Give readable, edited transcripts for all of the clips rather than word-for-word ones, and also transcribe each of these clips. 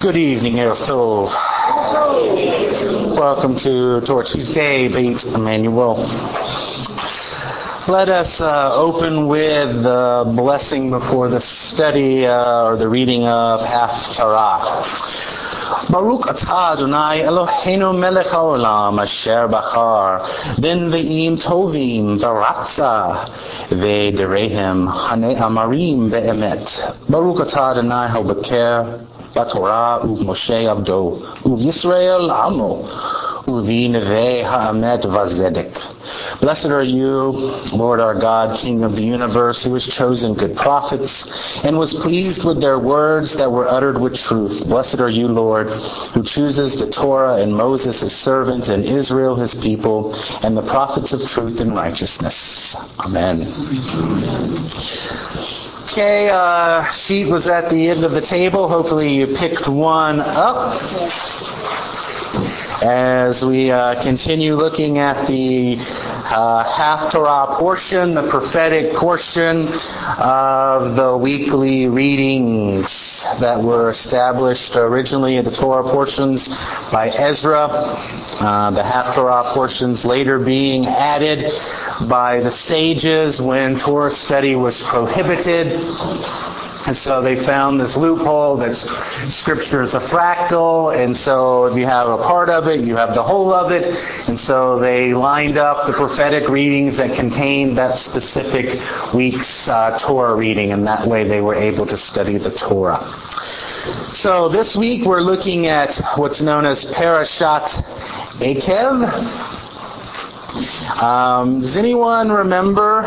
Good evening, Erev Tov. Welcome to Torah Tuesday, Beit Emmanuel. Let us open with the blessing before the study or the reading of Haftarah. Baruch atah Adonai Eloheinu melech haolam asher bachar ben ve'im tovim v'ratza ve'derehem hanei amarim ve'emet. Baruch atah Adonai habeker b'Torah u'Moshe avdo u'Yisrael amo u'v'nevei ha'emet v'zedek. Blessed are you, Lord our God, King of the universe, who has chosen good prophets and was pleased with their words that were uttered with truth. Blessed are you, Lord, who chooses the Torah and Moses his servant and Israel his people and the prophets of truth and righteousness. Amen. Okay, sheet was at the end of the table. Hopefully you picked one up. As we continue looking at the Haftarah portion, the prophetic portion of the weekly readings that were established originally in the Torah portions by Ezra, the Haftarah portions later being added by the sages when Torah study was prohibited. And so they found this loophole that Scripture is a fractal, and so if you have a part of it, you have the whole of it. And so they lined up the prophetic readings that contained that specific week's Torah reading, and that way they were able to study the Torah. So this week we're looking at what's known as Parashat Ekev. Does anyone remember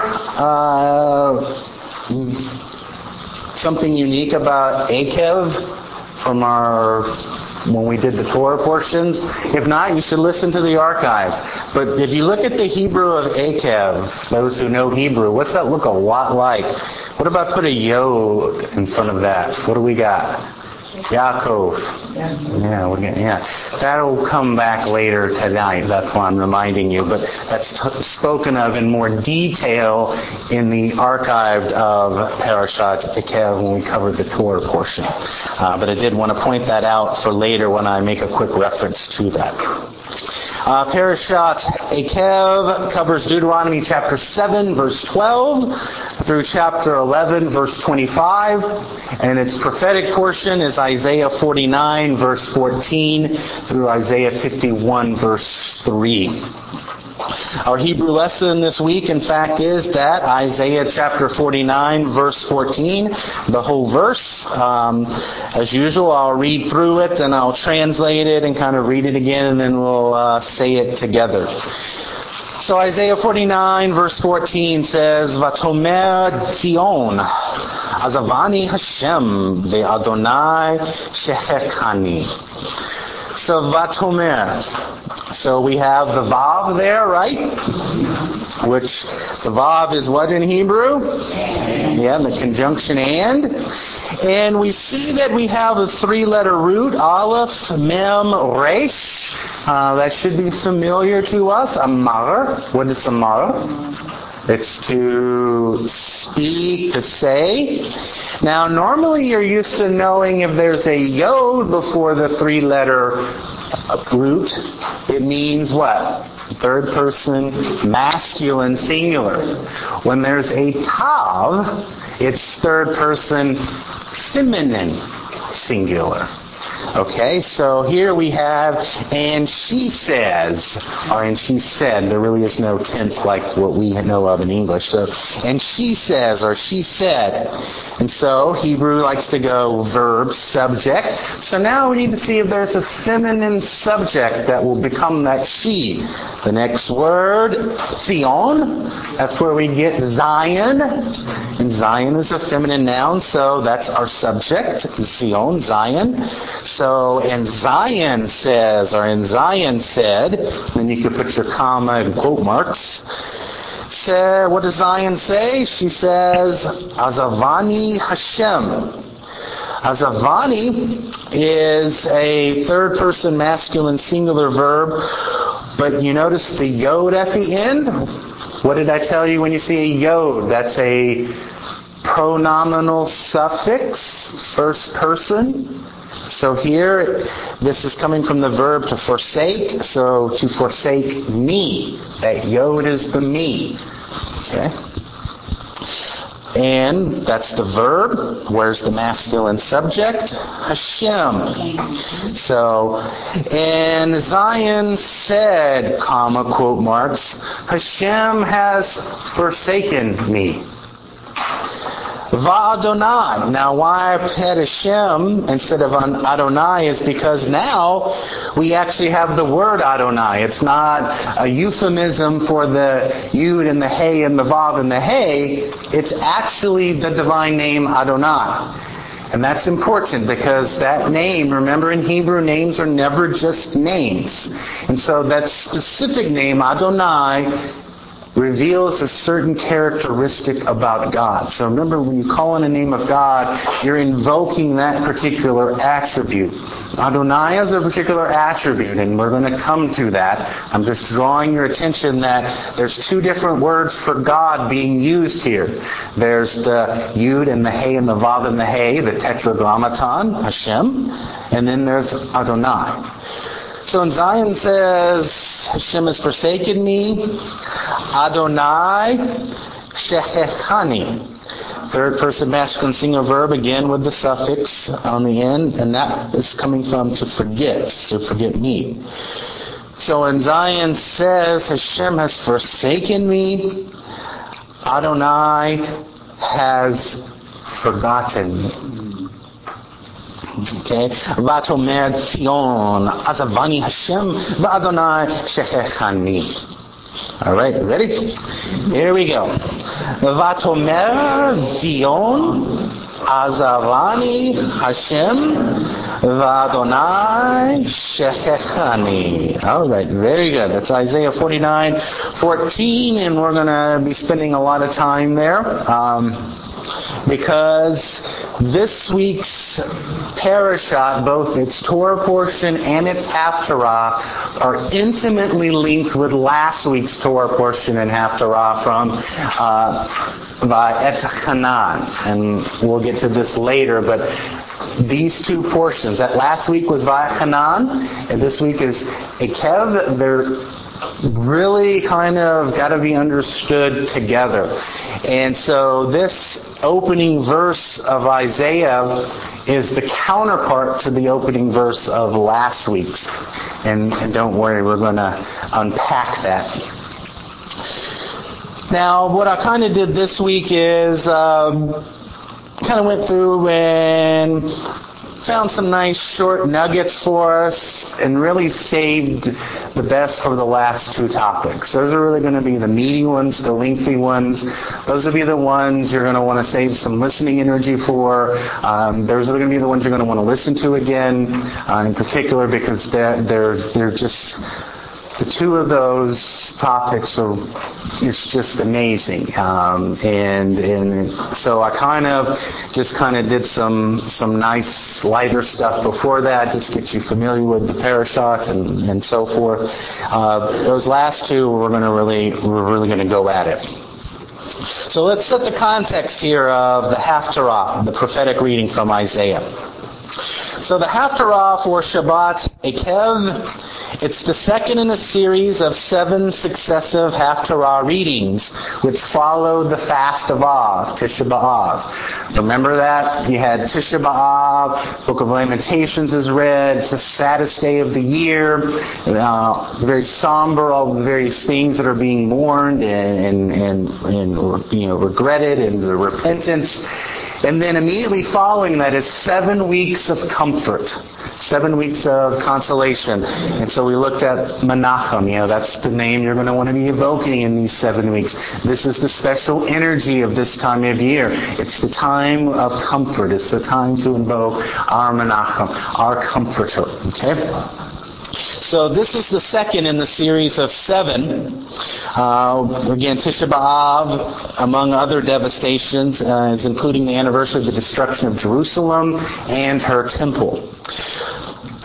something unique about Ekev from when we did the Torah portions? If not, you should listen to the archives. But if you look at the Hebrew of Ekev, those who know Hebrew, what's that look a lot like? What about put a yod in front of that? What do we got? Yaakov. Yeah. That'll come back later tonight. That's why I'm reminding you. But that's spoken of in more detail in the archived of Parashat Ekev when we covered the Torah portion. But I did want to point that out for later when I make a quick reference to that. Parashat Ekev covers Deuteronomy chapter 7, verse 12 through chapter 11, verse 25. And its prophetic portion is Isaiah 49, verse 14 through Isaiah 51, verse 3. Our Hebrew lesson this week, in fact, is that Isaiah chapter 49, verse 14, the whole verse. As usual, I'll read through it and I'll translate it and kind of read it again, and then we'll say it together. So Isaiah 49, verse 14 says, Vatomer Zion, Azavani Hashem, ve'Adonai Shehechani. So Vatomer. So we have the Vav there, right? Which the Vav is what in Hebrew? Yeah, the conjunction and. And we see that we have a three-letter root, Aleph, Mem, Resh. That should be familiar to us. Amar. What is Amar? It's to speak, to say. Now, normally you're used to knowing if there's a yod before the three-letter root, it means what? Third person, masculine, singular. When there's a tav, it's third person, feminine, singular. Okay, so here we have, and she says, or and she said. There really is no tense like what we know of in English. So, and she says, or she said. And so Hebrew likes to go verb, subject. So now we need to see if there's a feminine subject that will become that she. The next word, Zion. That's where we get Zion. And Zion is a feminine noun, so that's our subject. Zion, Zion. So, and Zion says, or in Zion said, then you could put your comma and quote marks. What does Zion say? She says, Azavani Hashem. Azavani is a third person masculine singular verb, but you notice the yod at the end? What did I tell you when you see a yod? That's a pronominal suffix, first person. So So here, this is coming from the verb to forsake. So to forsake me. That yod is the me. Okay? And that's the verb. Where's the masculine subject? Hashem. So, and Zion said, comma, quote marks, Hashem has forsaken me. Va'adonai. Now why I said Hashem instead of Adonai is because now we actually have the word Adonai. It's not a euphemism for the Yud and the Hey and the Vav and the Hey. It's actually the divine name Adonai. And that's important because that name, remember in Hebrew, names are never just names. And so that specific name, Adonai, reveals a certain characteristic about God. So remember, when you call on the name of God, you're invoking that particular attribute. Adonai is a particular attribute, and we're going to come to that. I'm just drawing your attention that there's two different words for God being used here. There's the Yud and the Hey and the Vav and the Hey, the Tetragrammaton, Hashem, and then there's Adonai. So in Zion says, Hashem has forsaken me. Adonai shechechani. Third person masculine singular verb, again with the suffix on the end, and that is coming from to forget me. So in Zion says, Hashem has forsaken me. Adonai has forgotten me. Okay, Vatomer Tzion Azavani Hashem V'Adonai Shechechani. All right, ready? Here we go. Vatomer Tzion Azavani Hashem V'Adonai Shechechani. All right, very good. That's Isaiah 49:14, and we're going to be spending a lot of time there. Because this week's parashat, both its Torah portion and its Haftarah, are intimately linked with last week's Torah portion and Haftarah from Et Hanan. And we'll get to this later, but these two portions, that last week was Vayachanan, and this week is Ekev. They're really kind of got to be understood together. And so this opening verse of Isaiah is the counterpart to the opening verse of last week's. And don't worry, we're going to unpack that. Now, what I kind of did this week is kind of went through and found some nice short nuggets for us and really saved the best for the last two topics. Those are really going to be the meaty ones, the lengthy ones. Those will be the ones you're going to want to save some listening energy for. Those are going to be the ones you're going to want to listen to again, in particular because they're just... The two of those topics it's just amazing. And so I kind of did some nice lighter stuff before that, just get you familiar with the parashat and so forth. Those last two we're really going to go at it. So let's set the context here of the Haftarah, the prophetic reading from Isaiah. So the Haftarah for Shabbat Ekev, it's the second in a series of 7 successive Haftarah readings, which followed the fast of Av, Tisha B'Av. Remember that? You had Tisha B'Av, Book of Lamentations is read, it's the saddest day of the year, very somber, all the various things that are being mourned and regretted and the repentance. And then immediately following that is 7 weeks of comfort, 7 weeks of consolation. And so we looked at Menachem, that's the name you're going to want to be evoking in these 7 weeks. This is the special energy of this time of year. It's the time of comfort. It's the time to invoke our Menachem, our comforter. Okay? So this is the second in the series of 7. Again, Tisha B'Av, among other devastations, is including the anniversary of the destruction of Jerusalem and her temple. The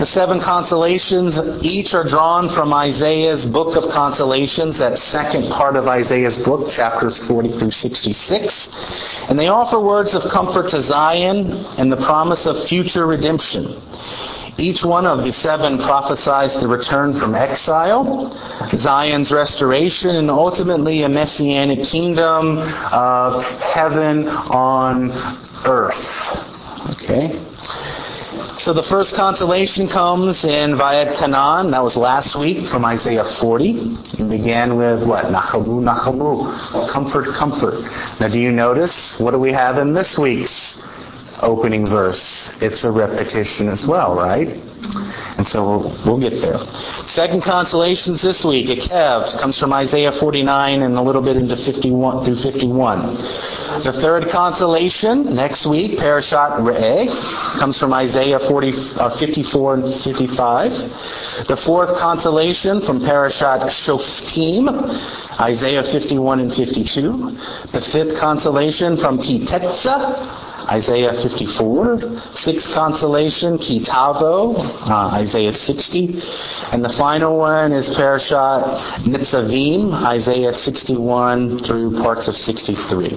seven consolations each are drawn from Isaiah's book of consolations, that second part of Isaiah's book, chapters 40 through 66. And they offer words of comfort to Zion and the promise of future redemption. Each one of the seven prophesies the return from exile, Zion's restoration, and ultimately a messianic kingdom of heaven on earth. Okay? So the first consolation comes in Vayet Canaan. That was last week from Isaiah 40. It began with what? Nachamu, Nachamu. Comfort, comfort. Now do you notice? What do we have in this week's opening verse? It's a repetition as well, right? And so we'll get there. Second consolations this week, Ekev, comes from Isaiah 49 and a little bit into 51 through 51. The third consolation next week, Parashat Re'eh, comes from Isaiah 54 and 55. The fourth consolation from Parashat Shoftim, Isaiah 51 and 52. The fifth consolation from Ki Tetzah, Isaiah 54. Sixth consolation, Ki Tavo, Isaiah 60. And the final one is Parashat Nitzavim, Isaiah 61 through parts of 63.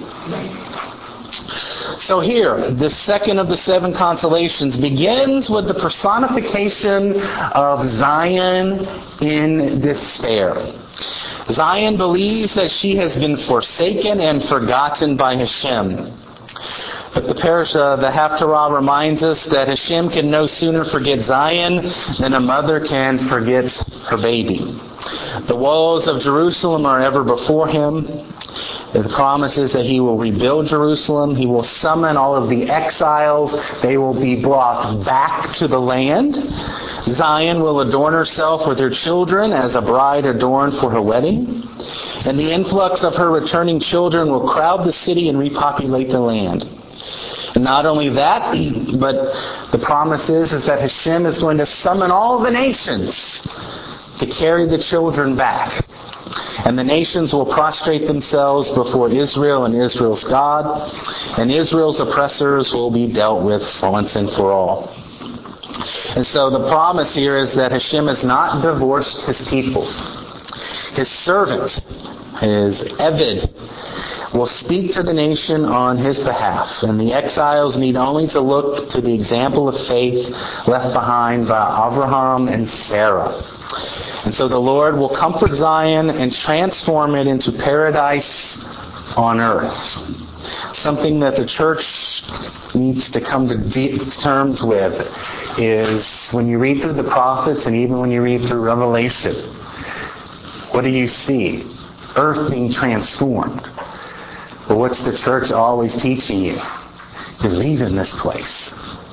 So here, the second of the seven consolations begins with the personification of Zion in despair. Zion believes that she has been forsaken and forgotten by Hashem. But the Haftarah reminds us that Hashem can no sooner forget Zion than a mother can forget her baby. The walls of Jerusalem are ever before him. The promise is that he will rebuild Jerusalem. He will summon all of the exiles. They will be brought back to the land. Zion will adorn herself with her children as a bride adorned for her wedding. And the influx of her returning children will crowd the city and repopulate the land. And not only that, but the promise is that Hashem is going to summon all the nations to carry the children back. And the nations will prostrate themselves before Israel and Israel's God, and Israel's oppressors will be dealt with once and for all. And so the promise here is that Hashem has not divorced his people. His servant, his Eved, will speak to the nation on his behalf, and the exiles need only to look to the example of faith left behind by Abraham and Sarah. And so the Lord will comfort Zion and transform it into paradise on earth. Something that the church needs to come to terms with is when you read through the prophets and even when you read through Revelation, what do you see? Earth being transformed. But what's the church always teaching you? You're leaving this place.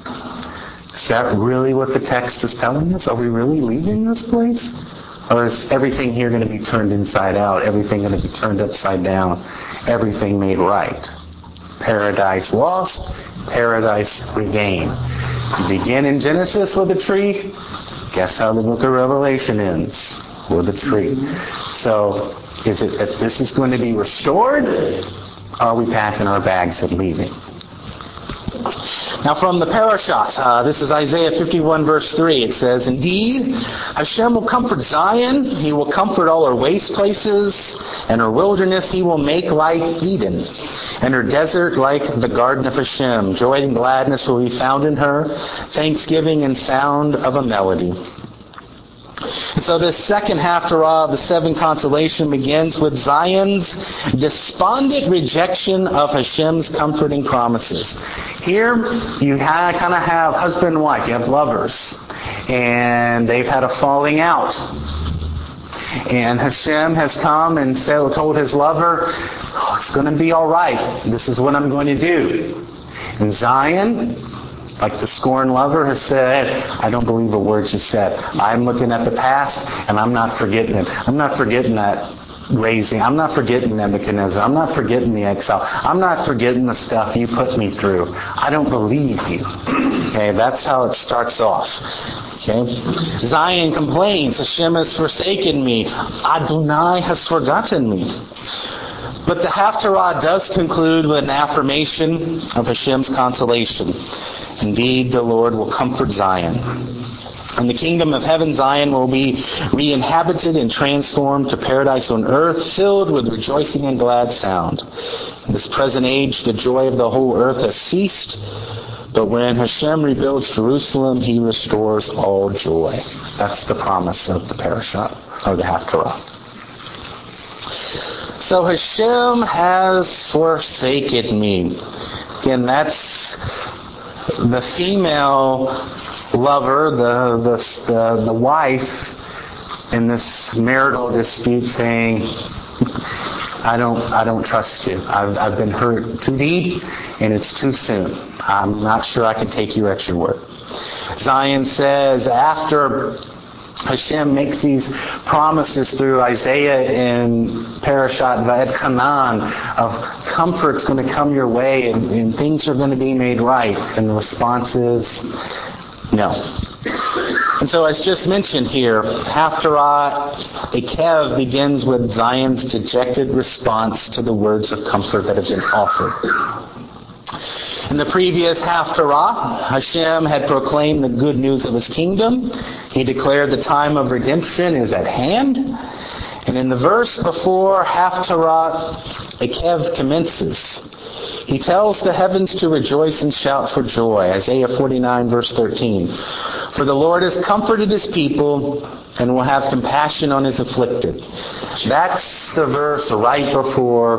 Is that really what the text is telling us? Are we really leaving this place? Or is everything here going to be turned inside out? Everything going to be turned upside down? Everything made right? Paradise lost, paradise regained. You begin in Genesis with a tree. Guess how the book of Revelation ends? With a tree. So, is it that this is going to be restored? Or are we packing our bags and leaving? Now from the Parashat, this is Isaiah 51 verse 3. It says, "Indeed, Hashem will comfort Zion. He will comfort all her waste places, and her wilderness he will make like Eden, and her desert like the garden of Hashem. Joy and gladness will be found in her, thanksgiving and sound of a melody." So this second haftarah of the seven consolation begins with Zion's despondent rejection of Hashem's comforting promises. Here you kind of have husband and wife, you have lovers, and they've had a falling out. And Hashem has come and told his lover, it's going to be all right. This is what I'm going to do. And Zion, like the scorned lover, has said, I don't believe a word you said. I'm looking at the past, and I'm not forgetting it. I'm not forgetting that raising. I'm not forgetting Nebuchadnezzar. I'm not forgetting the exile. I'm not forgetting the stuff you put me through. I don't believe you. Okay, that's how it starts off. Okay, Zion complains, Hashem has forsaken me. Adonai has forgotten me. But the Haftarah does conclude with an affirmation of Hashem's consolation. Indeed, the Lord will comfort Zion. And the kingdom of heaven, Zion, will be re-inhabited and transformed to paradise on earth, filled with rejoicing and glad sound. In this present age, the joy of the whole earth has ceased, but when Hashem rebuilds Jerusalem, he restores all joy. That's the promise of the parashat, or the Haftarah. So Hashem has forsaken me. Again, that's the female lover, the wife in this marital dispute saying, I don't trust you. I've been hurt too deep and it's too soon. I'm not sure I can take you at your word. Zion says, after Hashem makes these promises through Isaiah in Parashat Va'ed Hanan of comfort's going to come your way and things are going to be made right. And the response is no. And so as just mentioned here, Haftarah Ekev begins with Zion's dejected response to the words of comfort that have been offered. In the previous Haftarah, Hashem had proclaimed the good news of his kingdom. He declared the time of redemption is at hand. And in the verse before Haftarah Ekev commences, he tells the heavens to rejoice and shout for joy. Isaiah 49 verse 13. For the Lord has comforted his people and will have compassion on his afflicted. That's the verse right before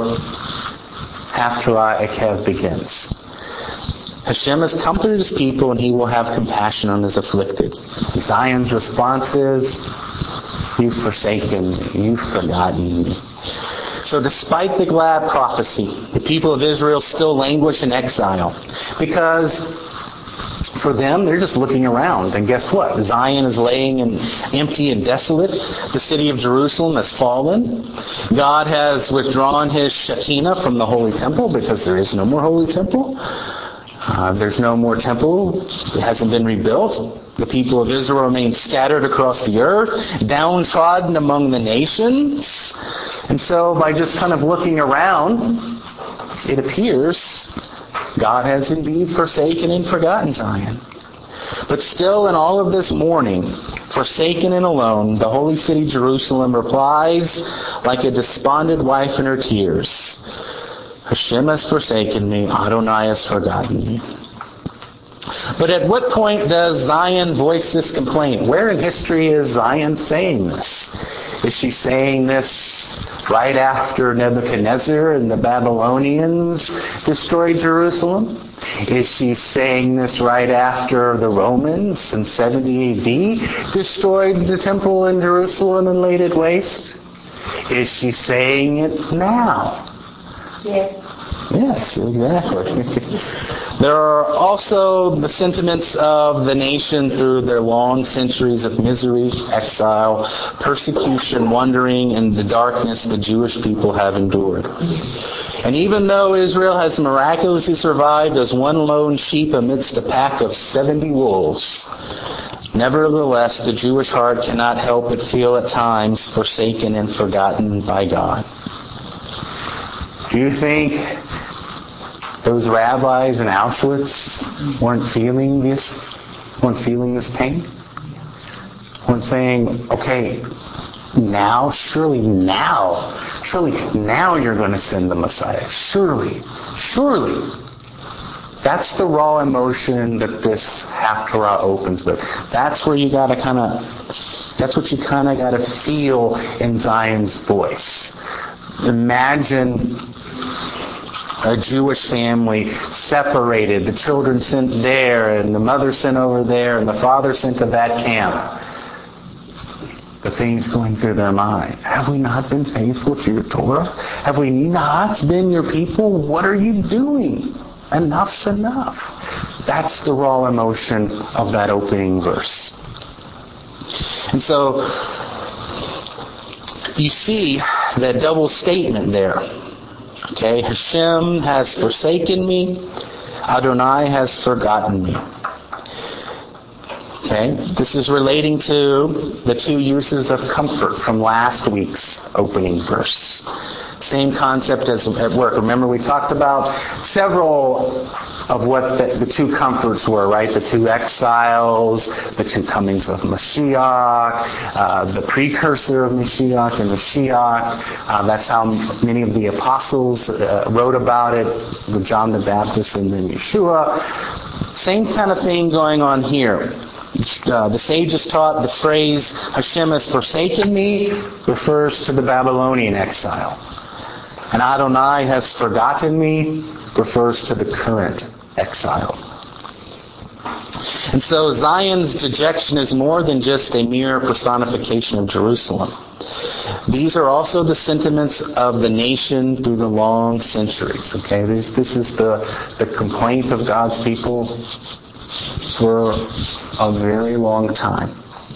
Haftarah Ekev begins. Hashem has comforted his people and he will have compassion on his afflicted. Zion's response is, you've forsaken me, you've forgotten me. So despite the glad prophecy, the people of Israel still languish in exile. Because for them, they're just looking around. And guess what? Zion is laying empty and desolate. The city of Jerusalem has fallen. God has withdrawn his Shekinah from the holy temple because there is no more holy temple. There's no more temple. It hasn't been rebuilt. The people of Israel remain scattered across the earth, downtrodden among the nations. And so by just kind of looking around, it appears God has indeed forsaken and forgotten Zion. But still in all of this mourning, forsaken and alone, the holy city Jerusalem replies like a despondent wife in her tears, Hashem has forsaken me, Adonai has forgotten me. But at what point does Zion voice this complaint? Where in history is Zion saying this? Is she saying this right after Nebuchadnezzar and the Babylonians destroyed Jerusalem? Is she saying this right after the Romans in 70 AD destroyed the temple in Jerusalem and laid it waste? Is she saying it now? Yes. Yes, exactly. There are also the sentiments of the nation through their long centuries of misery, exile, persecution, wandering, and the darkness the Jewish people have endured. And even though Israel has miraculously survived as one lone sheep amidst a pack of 70 wolves, nevertheless, the Jewish heart cannot help but feel at times forsaken and forgotten by God. Do you think those rabbis in Auschwitz weren't feeling this pain? Weren't saying, okay, surely now you're going to send the Messiah. Surely. That's the raw emotion that this Haftarah opens with. That's where that's what you kind of got to feel in Zion's voice. Imagine a Jewish family separated, the children sent there, and the mother sent over there, and the father sent to that camp. The things going through their mind. Have we not been faithful to your Torah? Have we not been your people? What are you doing? Enough's enough. That's the raw emotion of that opening verse. And so, you see that double statement there. Okay, Hashem has forsaken me, Adonai has forgotten me. Okay, this is relating to the two uses of comfort from last week's opening verse. Same concept as at work. Remember we talked about several of what the two comforts were, right? The two exiles, the two comings of Mashiach, the precursor of Mashiach and Mashiach. That's how many of the apostles wrote about it, with John the Baptist and then Yeshua. Same kind of thing going on here. The sages taught the phrase, Hashem has forsaken me, refers to the Babylonian exile. And Adonai has forgotten me, refers to the current exile. And so Zion's dejection is more than just a mere personification of Jerusalem. These are also the sentiments of the nation through the long centuries. Okay, this is the complaint of God's people for a very long time.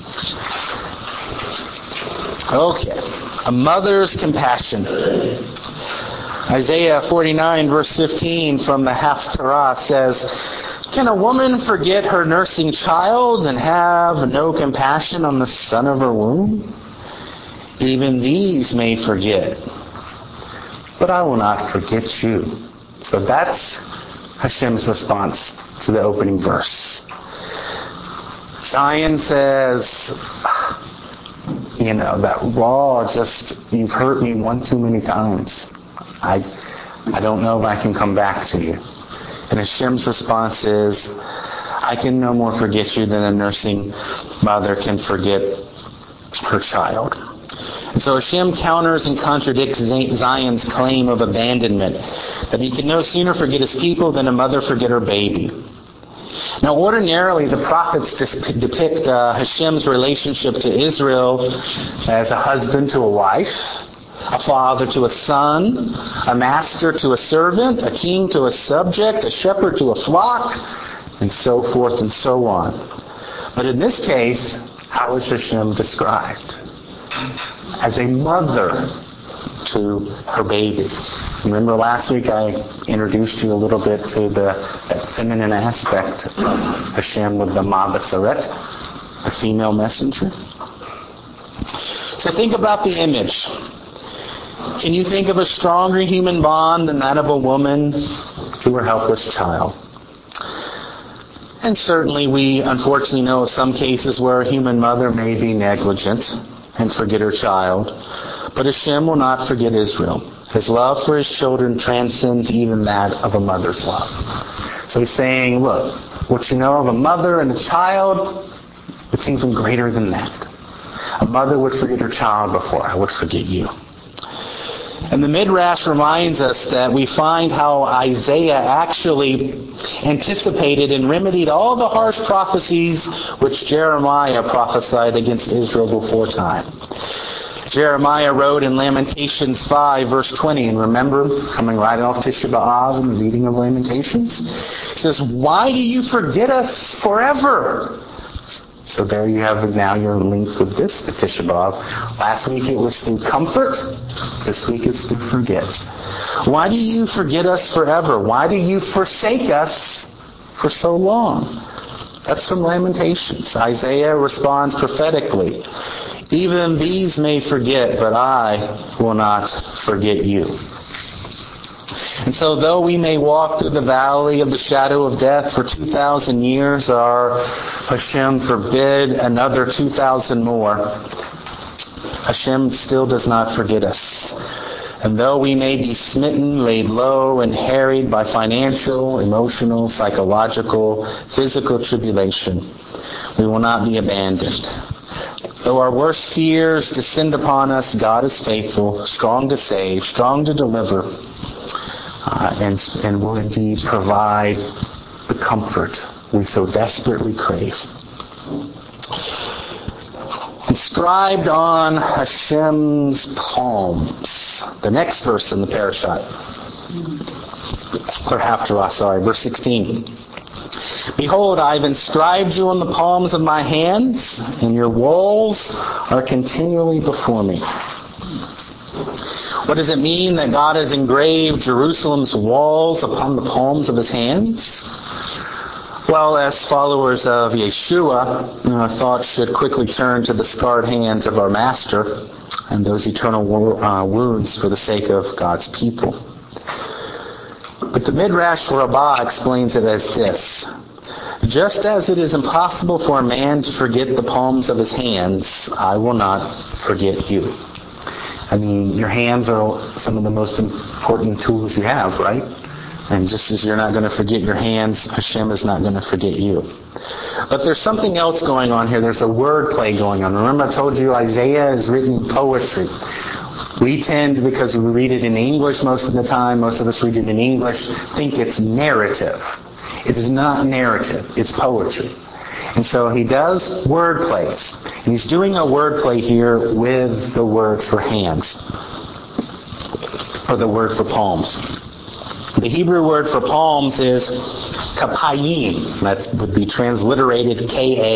Okay, a mother's compassion. Isaiah 49 verse 15 from the Haftarah says, "Can a woman forget her nursing child and have no compassion on the son of her womb? Even these may forget, but I will not forget you." So that's Hashem's response to the opening verse. Zion says, that raw, you've hurt me one too many times. I don't know if I can come back to you. And Hashem's response is, I can no more forget you than a nursing mother can forget her child. And so Hashem counters and contradicts Zion's claim of abandonment, that he can no sooner forget his people than a mother forget her baby. Now, ordinarily, the prophets depict Hashem's relationship to Israel as a husband to a wife, a father to a son, a master to a servant, a king to a subject, a shepherd to a flock, and so forth and so on. But in this case, how is Hashem described? As a mother to her baby. Remember last week I introduced you a little bit to that feminine aspect of Hashem with the Ma B'Saret, a female messenger. So think about the image. Can you think of a stronger human bond than that of a woman to her helpless child? And certainly we unfortunately know of some cases where a human mother may be negligent and forget her child. But Hashem will not forget Israel. His love for his children transcends even that of a mother's love. So he's saying, look, what you know of a mother and a child, it's even greater than that. A mother would forget her child before I would forget you. And the Midrash reminds us that we find how Isaiah actually anticipated and remedied all the harsh prophecies which Jeremiah prophesied against Israel before time. Jeremiah wrote in Lamentations 5, verse 20, and remember, coming right off Tisha B'Av in the reading of Lamentations, it says, "Why do you forget us forever?" So there you have it now, you're linked with this to Tisha B'Av. Last week it was through comfort. This week it's through forget. Why do you forget us forever? Why do you forsake us for so long? That's from Lamentations. Isaiah responds prophetically. Even these may forget, but I will not forget you. And so though we may walk through the valley of the shadow of death for 2,000 years, or Hashem forbid another 2,000 more, Hashem still does not forget us. And though we may be smitten, laid low, and harried by financial, emotional, psychological, physical tribulation, we will not be abandoned. Though our worst fears descend upon us, God is faithful, strong to save, strong to deliver, and will indeed provide the comfort we so desperately crave. Inscribed on Hashem's palms. The next verse in the parashat. Or Haftarah, verse 16. "Behold, I have inscribed you on the palms of my hands, and your walls are continually before me." What does it mean that God has engraved Jerusalem's walls upon the palms of his hands? Well, as followers of Yeshua, our thoughts should quickly turn to the scarred hands of our Master and those eternal wounds for the sake of God's people. But the Midrash Rabbah explains it as this. Just as it is impossible for a man to forget the palms of his hands, I will not forget you. I mean, your hands are some of the most important tools you have, right? And just as you're not going to forget your hands, Hashem is not going to forget you. But there's something else going on here. There's a word play going on. Remember I told you Isaiah is written poetry. We tend, because we read it in English most of the time, most of us read it in English, think it's narrative. It is not narrative. It's poetry. And so he does word plays. And he's doing a word play here with the word for hands. Or the word for palms. The Hebrew word for palms is kapayim. That would be transliterated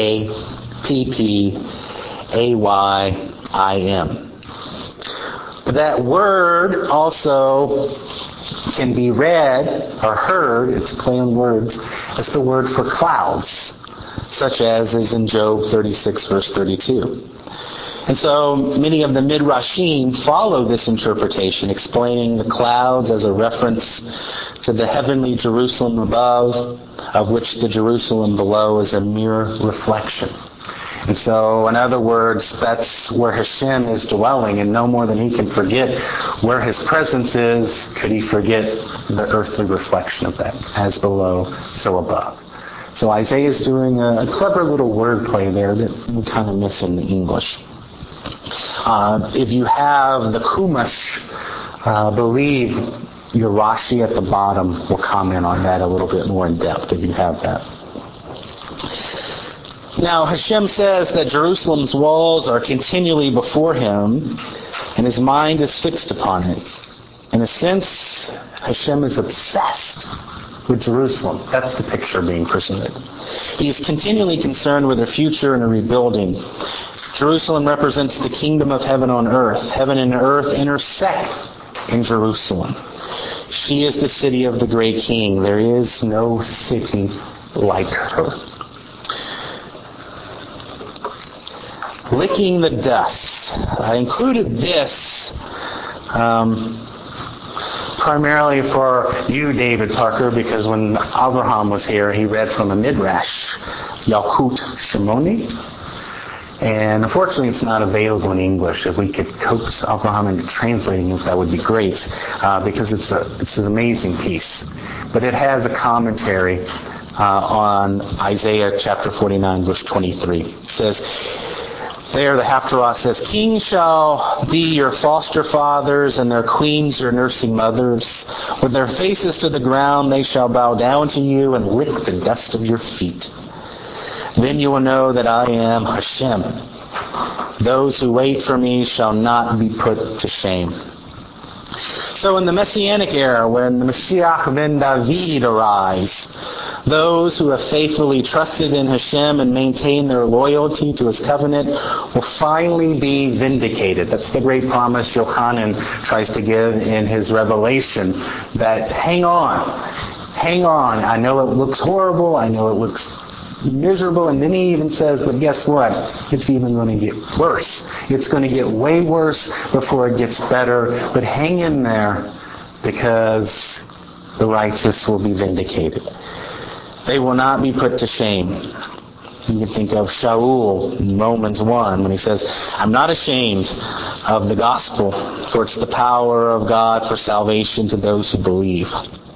K-A-P-P-A-Y-I-M. But that word also can be read or heard, it's a play on words, as the word for clouds, such as is in Job 36 verse 32. And so many of the Midrashim follow this interpretation, explaining the clouds as a reference to the heavenly Jerusalem above, of which the Jerusalem below is a mere reflection. And so, in other words, that's where Hashem is dwelling, and no more than he can forget where his presence is, could he forget the earthly reflection of that, as below, so above. So Isaiah is doing a clever little wordplay there that we kind of miss in the English. If you have the Chumash, believe your Rashi at the bottom will comment on that a little bit more in depth if you have that. Now, Hashem says that Jerusalem's walls are continually before him, and his mind is fixed upon it. In a sense, Hashem is obsessed with Jerusalem. That's the picture being presented. He is continually concerned with her future and her rebuilding. Jerusalem represents the kingdom of heaven on earth. Heaven and earth intersect in Jerusalem. She is the city of the great king. There is no city like her. Licking the dust. I included this primarily for you, David Parker, because when Abraham was here, he read from a Midrash, Yalkut Shimoni. And unfortunately, it's not available in English. If we could coax Abraham into translating it, that would be great, because it's an amazing piece. But it has a commentary on Isaiah chapter 49, verse 23. It says, there the Haftarah says, kings shall be your foster fathers, and their queens your nursing mothers. With their faces to the ground they shall bow down to you and lick the dust of your feet. Then you will know that I am Hashem. Those who wait for me shall not be put to shame. So in the Messianic era, when the Mashiach ben David arrives, those who have faithfully trusted in Hashem and maintained their loyalty to his covenant will finally be vindicated. That's the great promise Yochanan tries to give in his revelation, that hang on. I know it looks horrible. I know it looks miserable. And then he even says, but guess what? It's even going to get worse. It's going to get way worse before it gets better. But hang in there, because the righteous will be vindicated. They will not be put to shame. You can think of Shaul in Romans 1 when he says, I'm not ashamed of the gospel, for it's the power of God for salvation to those who believe.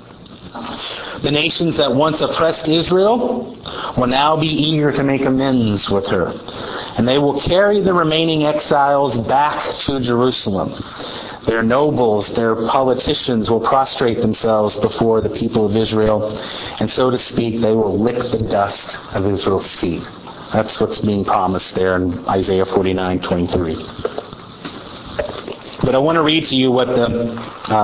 The nations that once oppressed Israel will now be eager to make amends with her. And they will carry the remaining exiles back to Jerusalem. Their nobles, their politicians will prostrate themselves before the people of Israel. And so to speak, they will lick the dust of Israel's feet. That's what's being promised there in Isaiah 49:23. But I want to read to you what the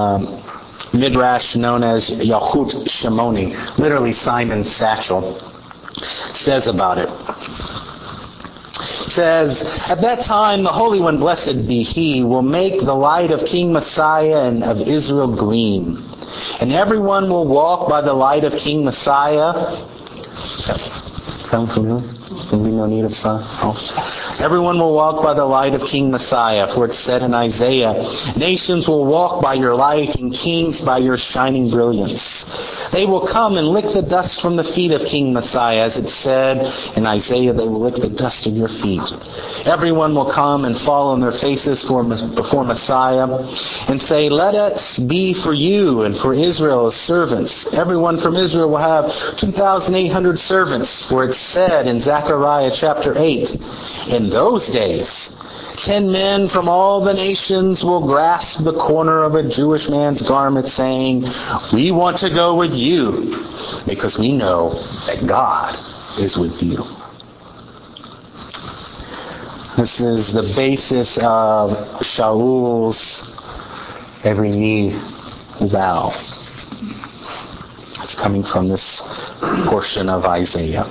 Midrash known as Yalkut Shimoni, literally Simon's satchel, says about it. It says, at that time the Holy One, blessed be He, will make the light of King Messiah and of Israel gleam. And everyone will walk by the light of King Messiah. Sound familiar? There'll be no need of sun. Oh. Everyone will walk by the light of King Messiah, for it's said in Isaiah, nations will walk by your light and kings by your shining brilliance. They will come and lick the dust from the feet of King Messiah. As it said in Isaiah, they will lick the dust of your feet. Everyone will come and fall on their faces before Messiah and say, let us be for you and for Israel as servants. Everyone from Israel will have 2,800 servants, for it's said in Zechariah chapter 8, in those days, 10 men from all the nations will grasp the corner of a Jewish man's garment, saying, we want to go with you because we know that God is with you. This is the basis of Shaul's every knee will bow. It's coming from this portion of Isaiah.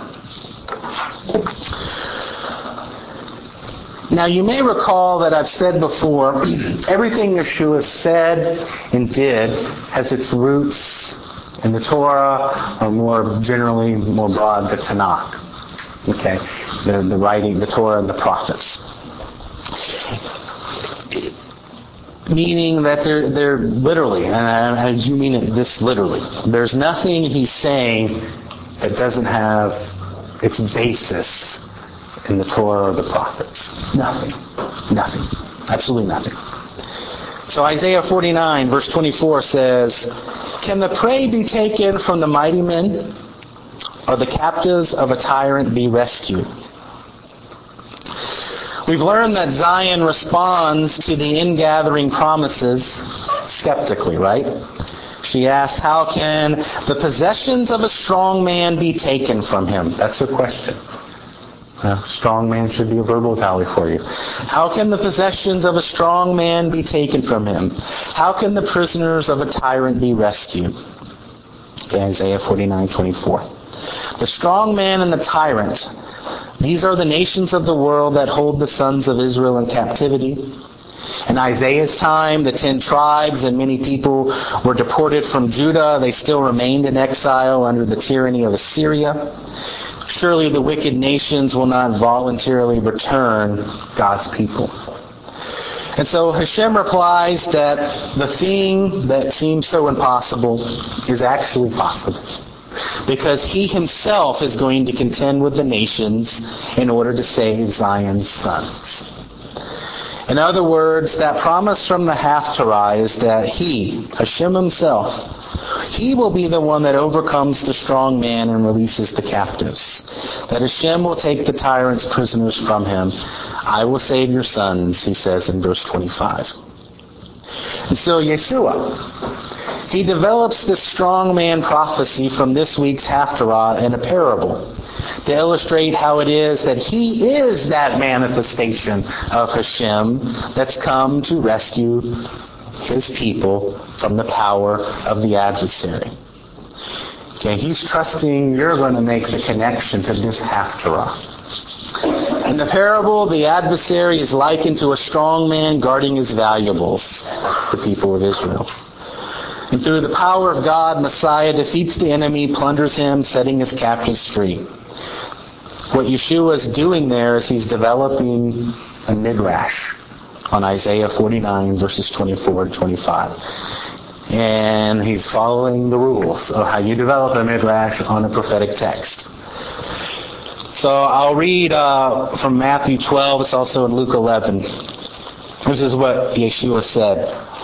Now you may recall that I've said before, everything Yeshua said and did has its roots in the Torah, or more generally, more broad, the Tanakh. Okay, the writing, the Torah and the prophets. Meaning that they're literally, and I do mean it this literally, there's nothing he's saying that doesn't have its basis in the Torah or the prophets. Nothing. Absolutely nothing. So Isaiah 49 verse 24 says, can the prey be taken from the mighty men, or the captives of a tyrant be rescued? We've learned that Zion responds to the ingathering promises skeptically, right? She asks, how can the possessions of a strong man be taken from him? That's her question. Strong man should be a verbal tally for you. How can the possessions of a strong man be taken from him? How can the prisoners of a tyrant be rescued? Okay, Isaiah 49:24. The strong man and the tyrant, these are the nations of the world that hold the sons of Israel in captivity. In Isaiah's time, the 10 tribes and many people were deported from Judah. They still remained in exile under the tyranny of Assyria. Surely the wicked nations will not voluntarily return God's people. And so Hashem replies that the thing that seems so impossible is actually possible, because he himself is going to contend with the nations in order to save Zion's sons. In other words, that promise from the Haftarah is that he, Hashem himself, he will be the one that overcomes the strong man and releases the captives. That Hashem will take the tyrant's prisoners from him. I will save your sons, he says in verse 25. And so Yeshua, he develops this strong man prophecy from this week's Haftarah in a parable to illustrate how it is that he is that manifestation of Hashem that's come to rescue his people from the power of the adversary. Okay, he's trusting you're going to make the connection to this Haftarah. In the parable, the adversary is likened to a strong man guarding his valuables, the people of Israel. And through the power of God, Messiah defeats the enemy, plunders him, setting his captives free. What Yeshua is doing there is he's developing a midrash on Isaiah 49, verses 24 and 25. And he's following the rules of how you develop a midrash on a prophetic text. So I'll read from Matthew 12. It's also in Luke 11. This is what Yeshua said.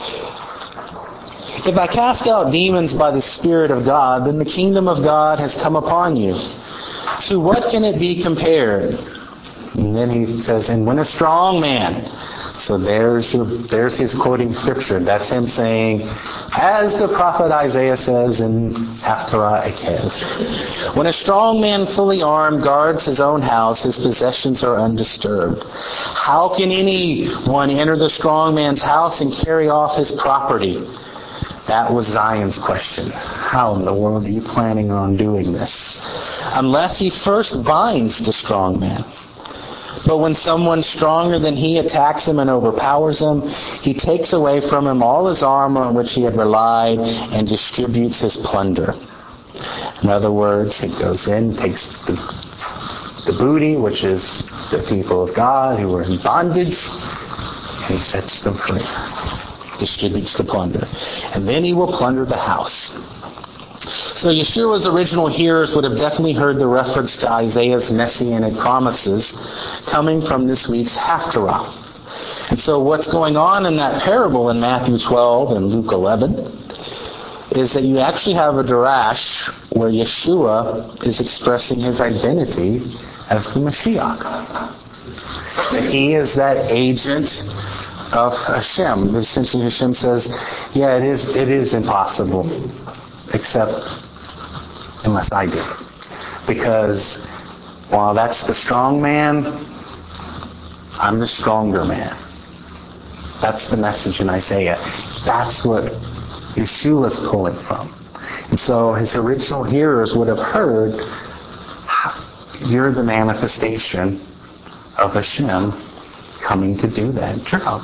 If I cast out demons by the Spirit of God, then the kingdom of God has come upon you. To what can it be compared? And then he says, and when a strong man... So there's his quoting scripture. That's him saying, as the prophet Isaiah says in Haftarah Ekez, when a strong man fully armed guards his own house, his possessions are undisturbed. How can anyone enter the strong man's house and carry off his property? That was Zion's question. How in the world are you planning on doing this? Unless he first binds the strong man. But when someone stronger than he attacks him and overpowers him, he takes away from him all his armor on which he had relied and distributes his plunder. In other words, he goes in, takes the the booty, which is the people of God who are in bondage, and he sets them free, distributes the plunder. And then he will plunder the house. So Yeshua's original hearers would have definitely heard the reference to Isaiah's messianic promises coming from this week's Haftarah. And so what's going on in that parable in Matthew 12 and Luke 11 is that you actually have a darash where Yeshua is expressing his identity as the Mashiach. That he is that agent of Hashem. Essentially Hashem says, yeah, it is impossible, except unless I do. Because while that's the strong man, I'm the stronger man. That's the message in Isaiah. That's what Yeshua's pulling from. And so his original hearers would have heard, you're the manifestation of Hashem coming to do that job.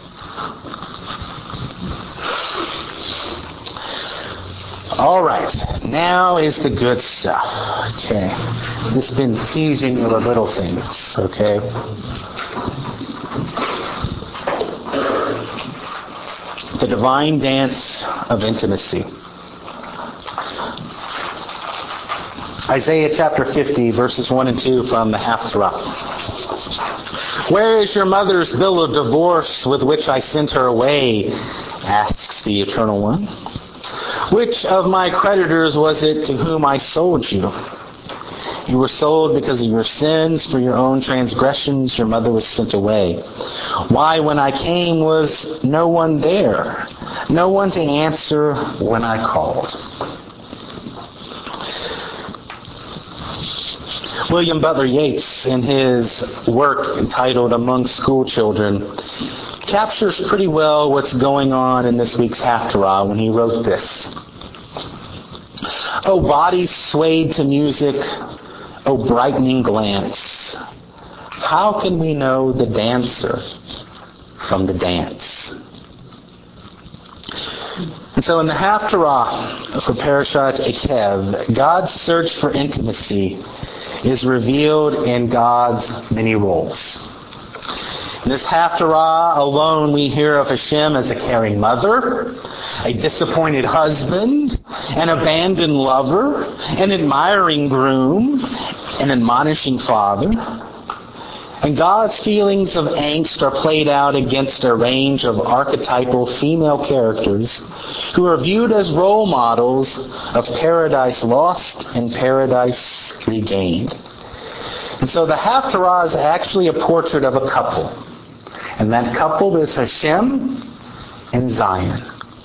All right, now is the good stuff. Okay, just been teasing you the little things. Okay. The divine dance of intimacy. Isaiah chapter 50, verses 1 and 2 from the Haftarah. Where is your mother's bill of divorce with which I sent her away? Asks the Eternal One. Which of my creditors was it to whom I sold you? You were sold because of your sins, for your own transgressions your mother was sent away. Why, when I came, was no one there? No one to answer when I called. William Butler Yeats, in his work entitled Among School Children, captures pretty well what's going on in this week's Haftarah when he wrote this. Oh, bodies swayed to music, oh, brightening glance. How can we know the dancer from the dance? And so in the Haftarah for Parashat Ekev, God's search for intimacy is revealed in God's many roles. In this Haftarah alone, we hear of Hashem as a caring mother, a disappointed husband, an abandoned lover, an admiring groom, an admonishing father. And God's feelings of angst are played out against a range of archetypal female characters who are viewed as role models of paradise lost and paradise regained. And so the Haftarah is actually a portrait of a couple. And that couple is Hashem and Zion.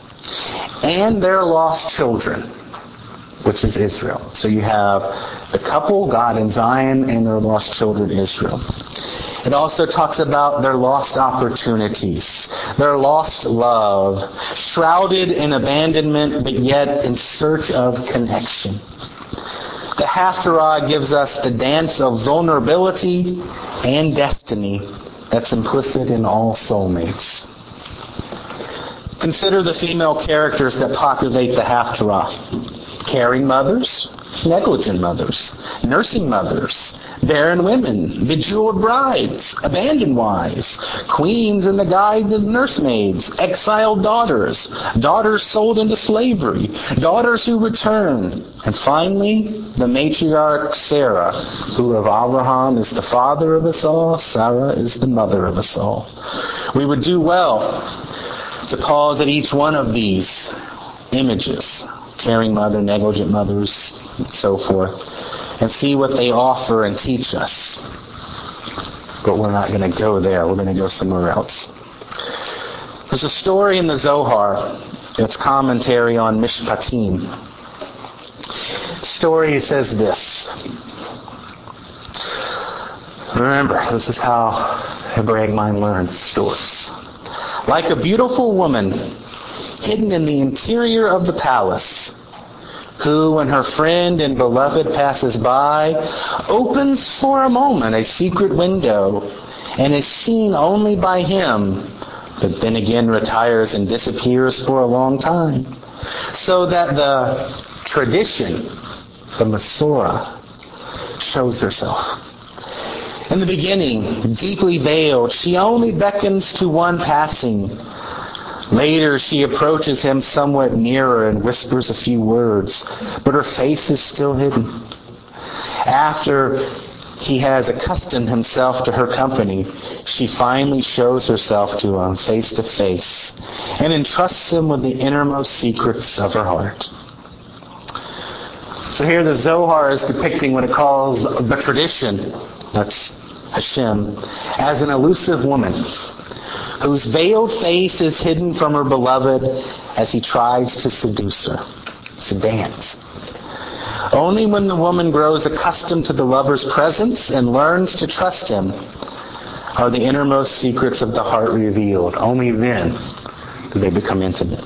And their lost children, which is Israel. So you have the couple, God and Zion, and their lost children, Israel. It also talks about their lost opportunities, their lost love, shrouded in abandonment, but yet in search of connection. The Haftarah gives us the dance of vulnerability and destiny that's implicit in all soulmates. Consider the female characters that populate the Haftarah. Caring mothers, negligent mothers, nursing mothers, barren women, bejeweled brides, abandoned wives, queens in the guise of nursemaids, exiled daughters, daughters sold into slavery, daughters who return, and finally, the matriarch Sarah, who of Abraham is the father of us all, Sarah is the mother of us all. We would do well to pause at each one of these images, caring mother, negligent mothers, and so forth, and see what they offer and teach us. But we're not going to go there. We're going to go somewhere else. There's a story in the Zohar. It's commentary on Mishpatim. The story says this. Remember, this is how Hebraic mind learns stories. Like a beautiful woman hidden in the interior of the palace, who, when her friend and beloved passes by, opens for a moment a secret window and is seen only by him, but then again retires and disappears for a long time, so that the tradition, the Masorah, shows herself. In the beginning, deeply veiled, she only beckons to one passing. Later, she approaches him somewhat nearer and whispers a few words, but her face is still hidden. After he has accustomed himself to her company, she finally shows herself to him face to face and entrusts him with the innermost secrets of her heart. So here the Zohar is depicting what it calls the tradition, that's Hashem, as an elusive woman whose veiled face is hidden from her beloved as he tries to seduce her, to dance. Only when the woman grows accustomed to the lover's presence and learns to trust him are the innermost secrets of the heart revealed. Only then do they become intimate.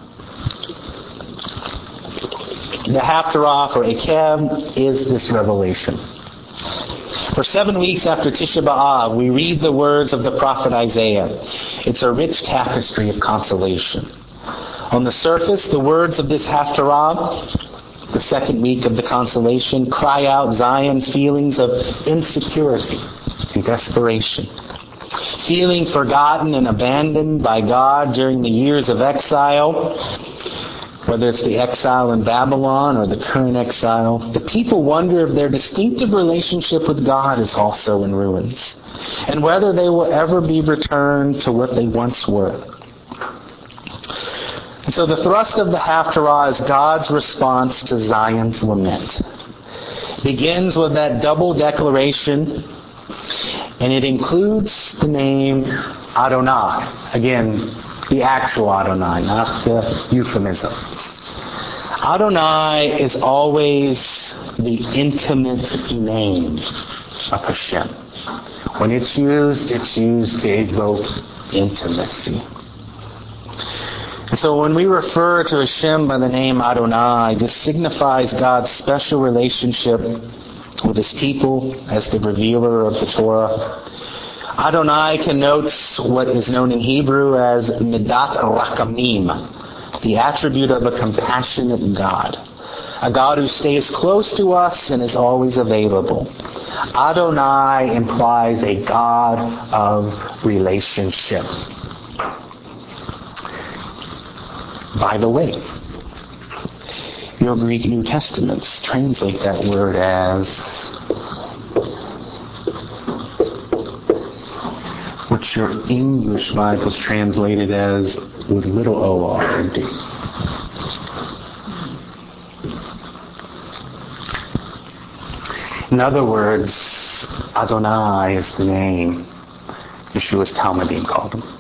The Haftarah, or Ekev, is this revelation. For 7 weeks after Tisha B'Av, we read the words of the prophet Isaiah. It's a rich tapestry of consolation. On the surface, the words of this Haftarah, the second week of the consolation, cry out Zion's feelings of insecurity and desperation. Feeling forgotten and abandoned by God during the years of exile, whether it's the exile in Babylon or the current exile, the people wonder if their distinctive relationship with God is also in ruins, and whether they will ever be returned to what they once were. And so the thrust of the Haftarah is God's response to Zion's lament. It begins with that double declaration, and it includes the name Adonai. Again, the actual Adonai, not the euphemism. Adonai is always the intimate name of Hashem. When it's used to evoke intimacy. And so when we refer to Hashem by the name Adonai, this signifies God's special relationship with His people as the revealer of the Torah. Adonai connotes what is known in Hebrew as Midat Rakamim, the attribute of a compassionate God. A God who stays close to us and is always available. Adonai implies a God of relationship. By the way, your Greek New Testaments translate that word as, what your English Bibles translated as, with little O-R-D. In other words, Adonai is the name Yeshua's Talmudim called him.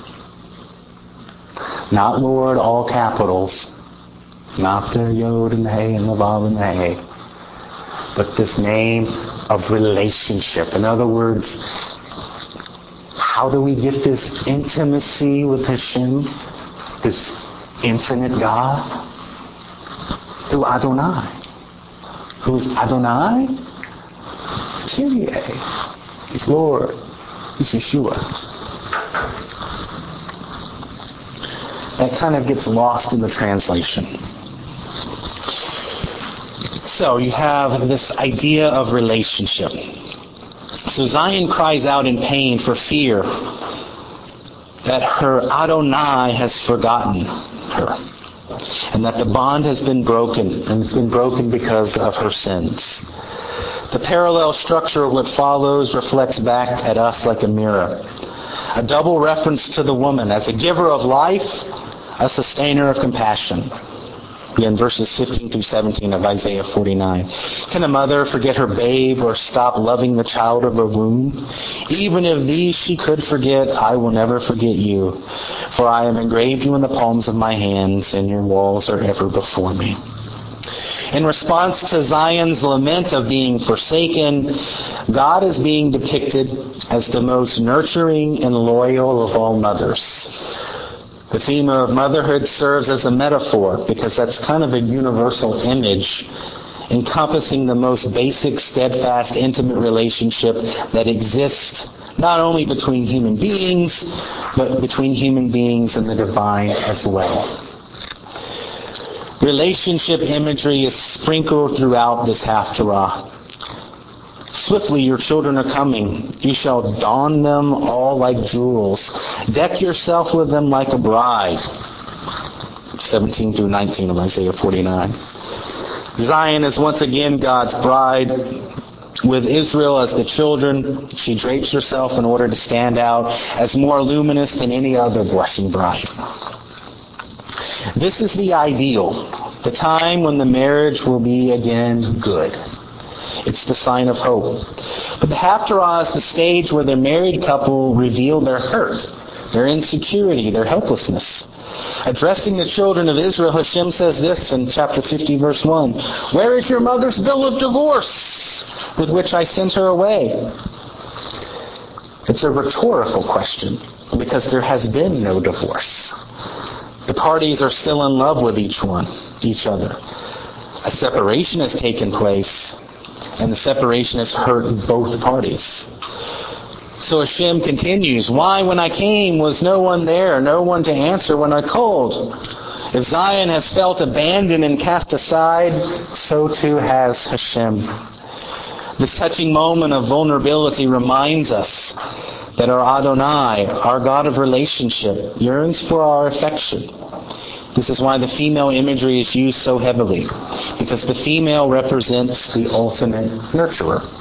Not Lord, all capitals. Not the Yod and the Hey and the Vav and the Hey. But this name of relationship. In other words, how do we get this intimacy with Hashem? This infinite God? Through Adonai. Who's Adonai? Kyrie. He's Lord. He's Yeshua. That kind of gets lost in the translation. So you have this idea of relationship. So Zion cries out in pain for fear that her Adonai has forgotten her, and that the bond has been broken, and it's been broken because of her sins. The parallel structure of what follows reflects back at us like a mirror. A double reference to the woman as a giver of life, a sustainer of compassion. In verses 15 through 17 of Isaiah 49. Can a mother forget her babe or stop loving the child of her womb? Even if these she could forget, I will never forget you. For I have engraved you in the palms of my hands, and your walls are ever before me. In response to Zion's lament of being forsaken, God is being depicted as the most nurturing and loyal of all mothers. The theme of motherhood serves as a metaphor because that's kind of a universal image encompassing the most basic, steadfast, intimate relationship that exists not only between human beings, but between human beings and the divine as well. Relationship imagery is sprinkled throughout this Haftarah. Swiftly your children are coming. You shall don them all like jewels. Deck yourself with them like a bride. 17 through 19 of Isaiah 49. Zion is once again God's bride. With Israel as the children, she drapes herself in order to stand out as more luminous than any other blushing bride. This is the ideal, the time when the marriage will be again good. It's the sign of hope. But the Haftarah is the stage where the married couple reveal their hurt, their insecurity, their helplessness. Addressing the children of Israel, Hashem says this in chapter 50, verse 1. Where is your mother's bill of divorce with which I sent her away? It's a rhetorical question because there has been no divorce. The parties are still in love with each other. A separation has taken place, and the separation has hurt both parties. So Hashem continues, why when I came was no one there, no one to answer when I called? If Zion has felt abandoned and cast aside, so too has Hashem. This touching moment of vulnerability reminds us that our Adonai, our God of relationship, yearns for our affection. This is why the female imagery is used so heavily, because the female represents the ultimate nurturer.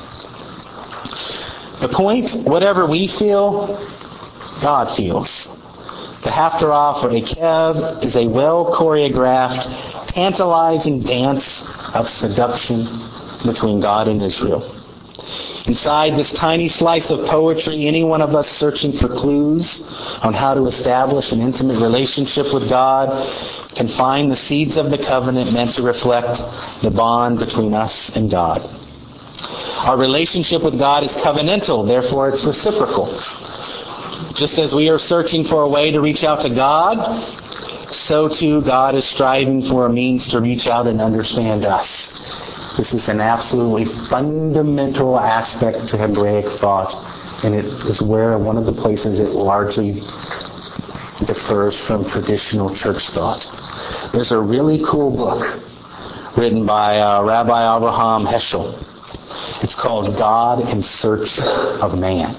The point, whatever we feel, God feels. The Haftarah for Akev is a well-choreographed, tantalizing dance of seduction between God and Israel. Inside this tiny slice of poetry, any one of us searching for clues on how to establish an intimate relationship with God can find the seeds of the covenant meant to reflect the bond between us and God. Our relationship with God is covenantal, therefore it's reciprocal. Just as we are searching for a way to reach out to God, so too God is striving for a means to reach out and understand us. This is an absolutely fundamental aspect to Hebraic thought, and it is where one of the places it largely differs from traditional church thought. There's a really cool book written by Rabbi Abraham Heschel. It's called God in Search of Man.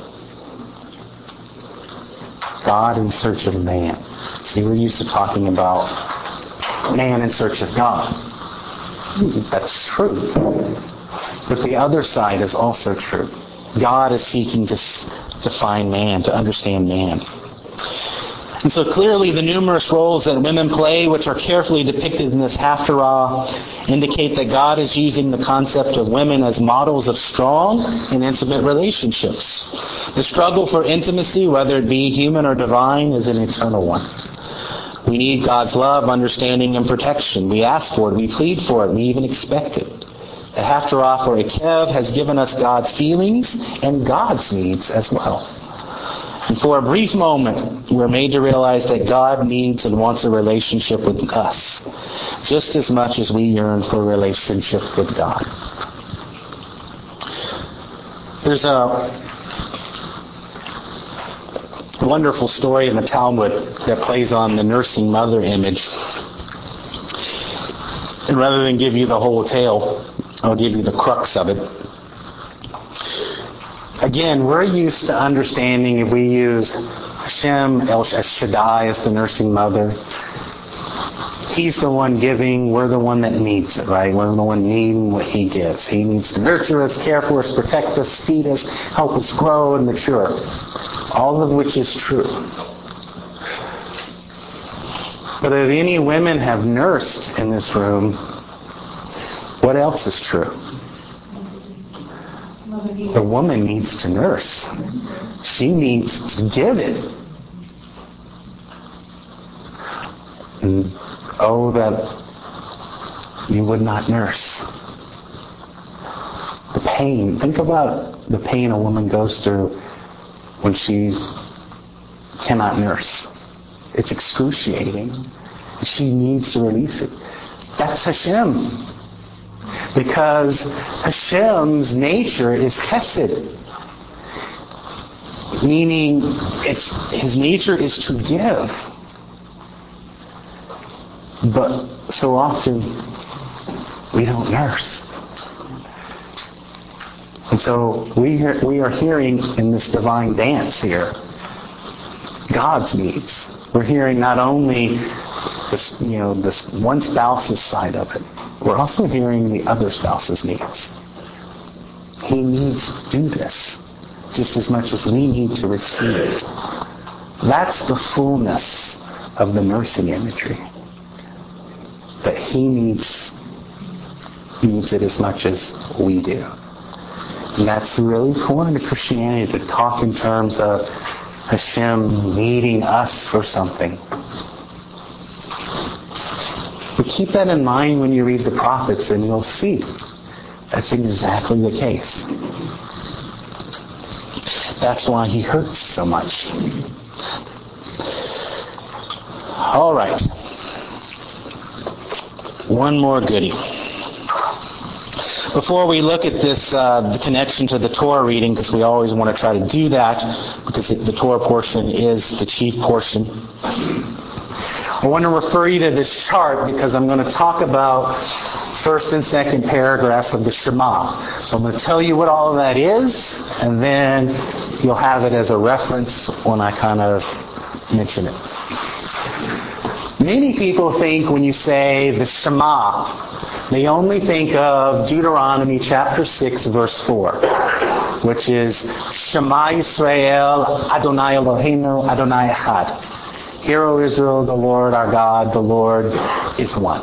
God in Search of Man. See, we're used to talking about man in search of God. That's true. But the other side is also true. God is seeking to find man, to understand man. And so clearly the numerous roles that women play, which are carefully depicted in this Haftarah, indicate that God is using the concept of women as models of strong and intimate relationships. The struggle for intimacy, whether it be human or divine, is an eternal one. We need God's love, understanding, and protection. We ask for it, we plead for it, we even expect it. The Haftarah for Akev has given us God's feelings and God's needs as well. And for a brief moment, we're made to realize that God needs and wants a relationship with us, just as much as we yearn for a relationship with God. There's a wonderful story in the Talmud that plays on the nursing mother image. And rather than give you the whole tale, I'll give you the crux of it. Again, we're used to understanding if we use Hashem, El Shaddai as the nursing mother. He's the one giving, we're the one that needs it, right? We're the one needing what He gives. He needs to nurture us, care for us, protect us, feed us, help us grow and mature. All of which is true. But if any women have nursed in this room, what else is true? The woman needs to nurse. She needs to give it. And oh, that you would not nurse. The pain. Think about the pain a woman goes through when she cannot nurse. It's excruciating. She needs to release it. That's Hashem. Because Hashem's nature is chesed. Meaning, His nature is to give. But so often, we don't nurse. And So we are hearing in this divine dance here God's needs. We're hearing not only this one spouse's side of it, we're also hearing the other spouse's needs. He needs to do this just as much as we need to receive it. That's the fullness of the nursing imagery. That he needs it as much as we do. And that's really foreign to Christianity, to talk in terms of Hashem needing us for something. But keep that in mind when you read the prophets, and you'll see that's exactly the case. That's why he hurts so much. All right. One more goodie. Before we look at this, the connection to the Torah reading, because we always want to try to do that, because the Torah portion is the chief portion. I want to refer you to this chart because I'm going to talk about first and second paragraphs of the Shema. So I'm going to tell you what all of that is, and then you'll have it as a reference when I kind of mention it. Many people think when you say the Shema, they only think of Deuteronomy chapter 6, verse 4, which is Shema Yisrael, Adonai Eloheinu, Adonai Echad. Hear, O Israel, the Lord our God, the Lord is one.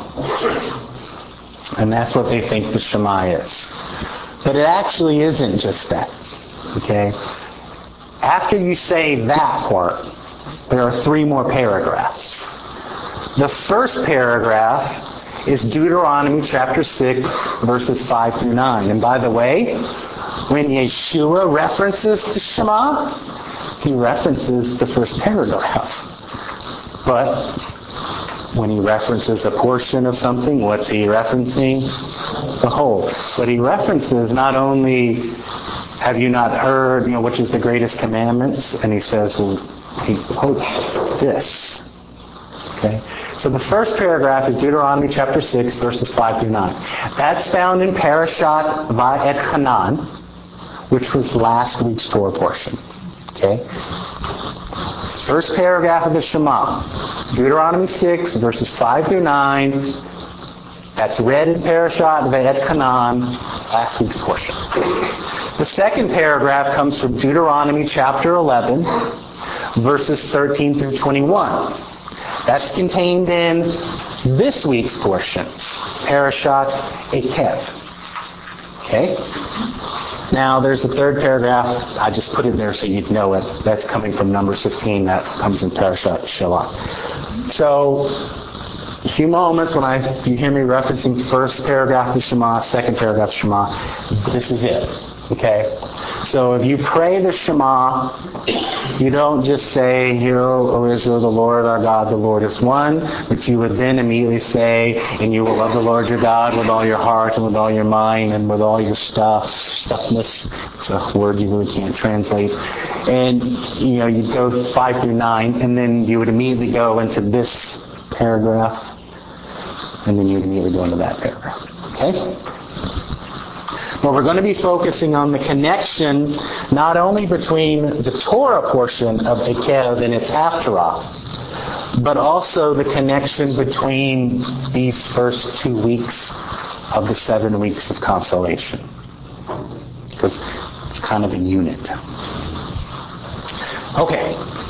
And that's what they think the Shema is. But it actually isn't just that. Okay? After you say that part, there are 3 more paragraphs. The first paragraph is Deuteronomy chapter 6, verses 5 through 9. And by the way, when Yeshua references the Shema, he references the first paragraph. But when he references a portion of something, what's he referencing? The whole. But he references not only, have you not heard, which is the greatest commandments? And he says, well, he quotes this. Okay? So the first paragraph is Deuteronomy chapter 6, verses 5 through 9. That's found in Parashat Va'etchanan, which was last week's Torah portion. Okay? First paragraph of the Shema, Deuteronomy 6, verses 5 through 9. That's read in Parashat Va'etchanan, last week's portion. The second paragraph comes from Deuteronomy chapter 11, verses 13 through 21. That's contained in this week's portion, Parashat Ekev. Okay? Now, there's a third paragraph. I just put it there so you'd know it. That's coming from Numbers 15. That comes in Parashat Shelah. So, a few moments when you hear me referencing first paragraph of the Shema, second paragraph of the Shema, this is it. Okay? So if you pray the Shema, you don't just say, Hear, O Israel, the Lord our God, the Lord is one, but you would then immediately say, and you will love the Lord your God with all your heart and with all your mind and with all your stuffness. It's a word you really can't translate. And, you'd go 5 through 9, and then you would immediately go into this paragraph, and then you would immediately go into that paragraph. Okay? But we're going to be focusing on the connection not only between the Torah portion of Ekev and its Haftarah, but also the connection between these first 2 weeks of the 7 weeks of consolation. Because it's kind of a unit. Okay.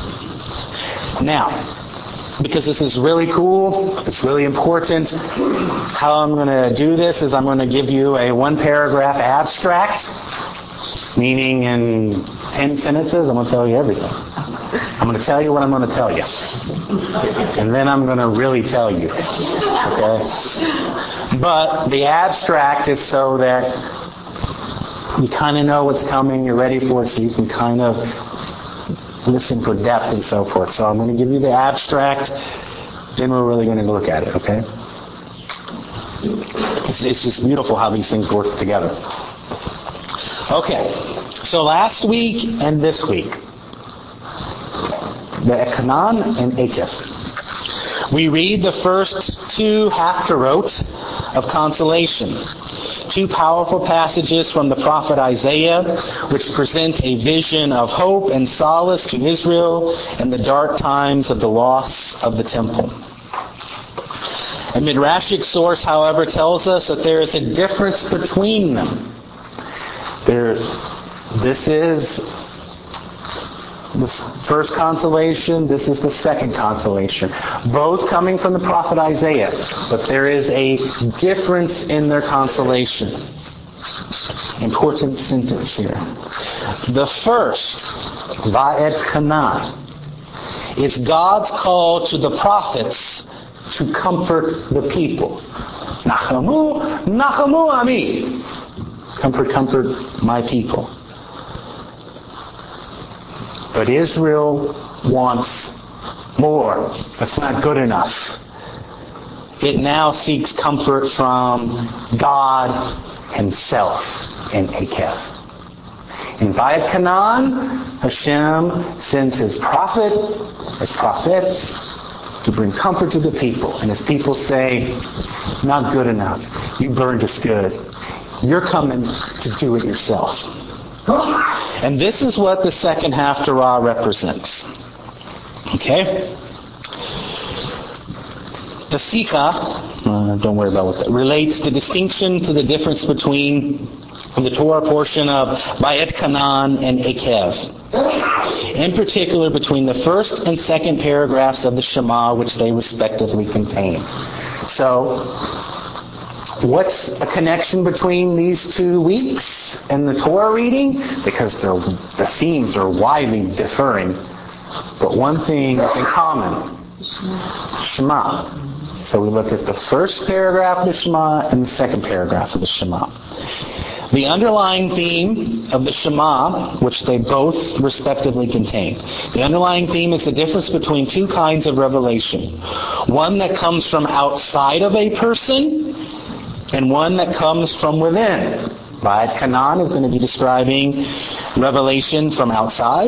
Now, because this is really cool, it's really important, how I'm going to do this is I'm going to give you a 1-paragraph abstract, meaning in 10 sentences, I'm going to tell you everything. I'm going to tell you what I'm going to tell you. And then I'm going to really tell you. Okay? But the abstract is so that you kind of know what's coming, you're ready for it, so you can kind of listen for depth and so forth. So I'm going to give you the abstract, then we're really going to look at it, okay? It's just beautiful how these things work together. Okay, so last week and this week, the Ekanan and Ekev. We read the first 2 haftarot of consolation. two powerful passages from the prophet Isaiah, which present a vision of hope and solace to Israel in the dark times of the loss of the temple. A midrashic source, however, tells us that there is a difference between them. This is the first consolation, this is the second consolation. Both coming from the prophet Isaiah, but there is a difference in their consolation. Important sentence here. The first, Va'et Kanan, is God's call to the prophets to comfort the people. Nachamu, Nachamu Ami. Comfort my people. But Israel wants more. That's not good enough. It now seeks comfort from God Himself in Akev. In Va'et Kanan, Hashem sends His prophets, to bring comfort to the people. And His people say, not good enough. You burned us good. You're coming to do it yourself. And this is what the second Haftarah represents. Okay? The Sikha, don't worry about what that relates the distinction to the difference between the Torah portion of Va'et Kanan and Akev. In particular, between the first and second paragraphs of the Shema, which they respectively contain. So, what's a connection between these 2 weeks and the Torah reading? Because the themes are widely differing. But one thing is in common. Shema. So we looked at the first paragraph of the Shema and the second paragraph of the Shema. The underlying theme of the Shema, which they both respectively contain, the underlying theme is the difference between two kinds of revelation. One that comes from outside of a person, and one that comes from within. Va'et Kanan is going to be describing revelation from outside.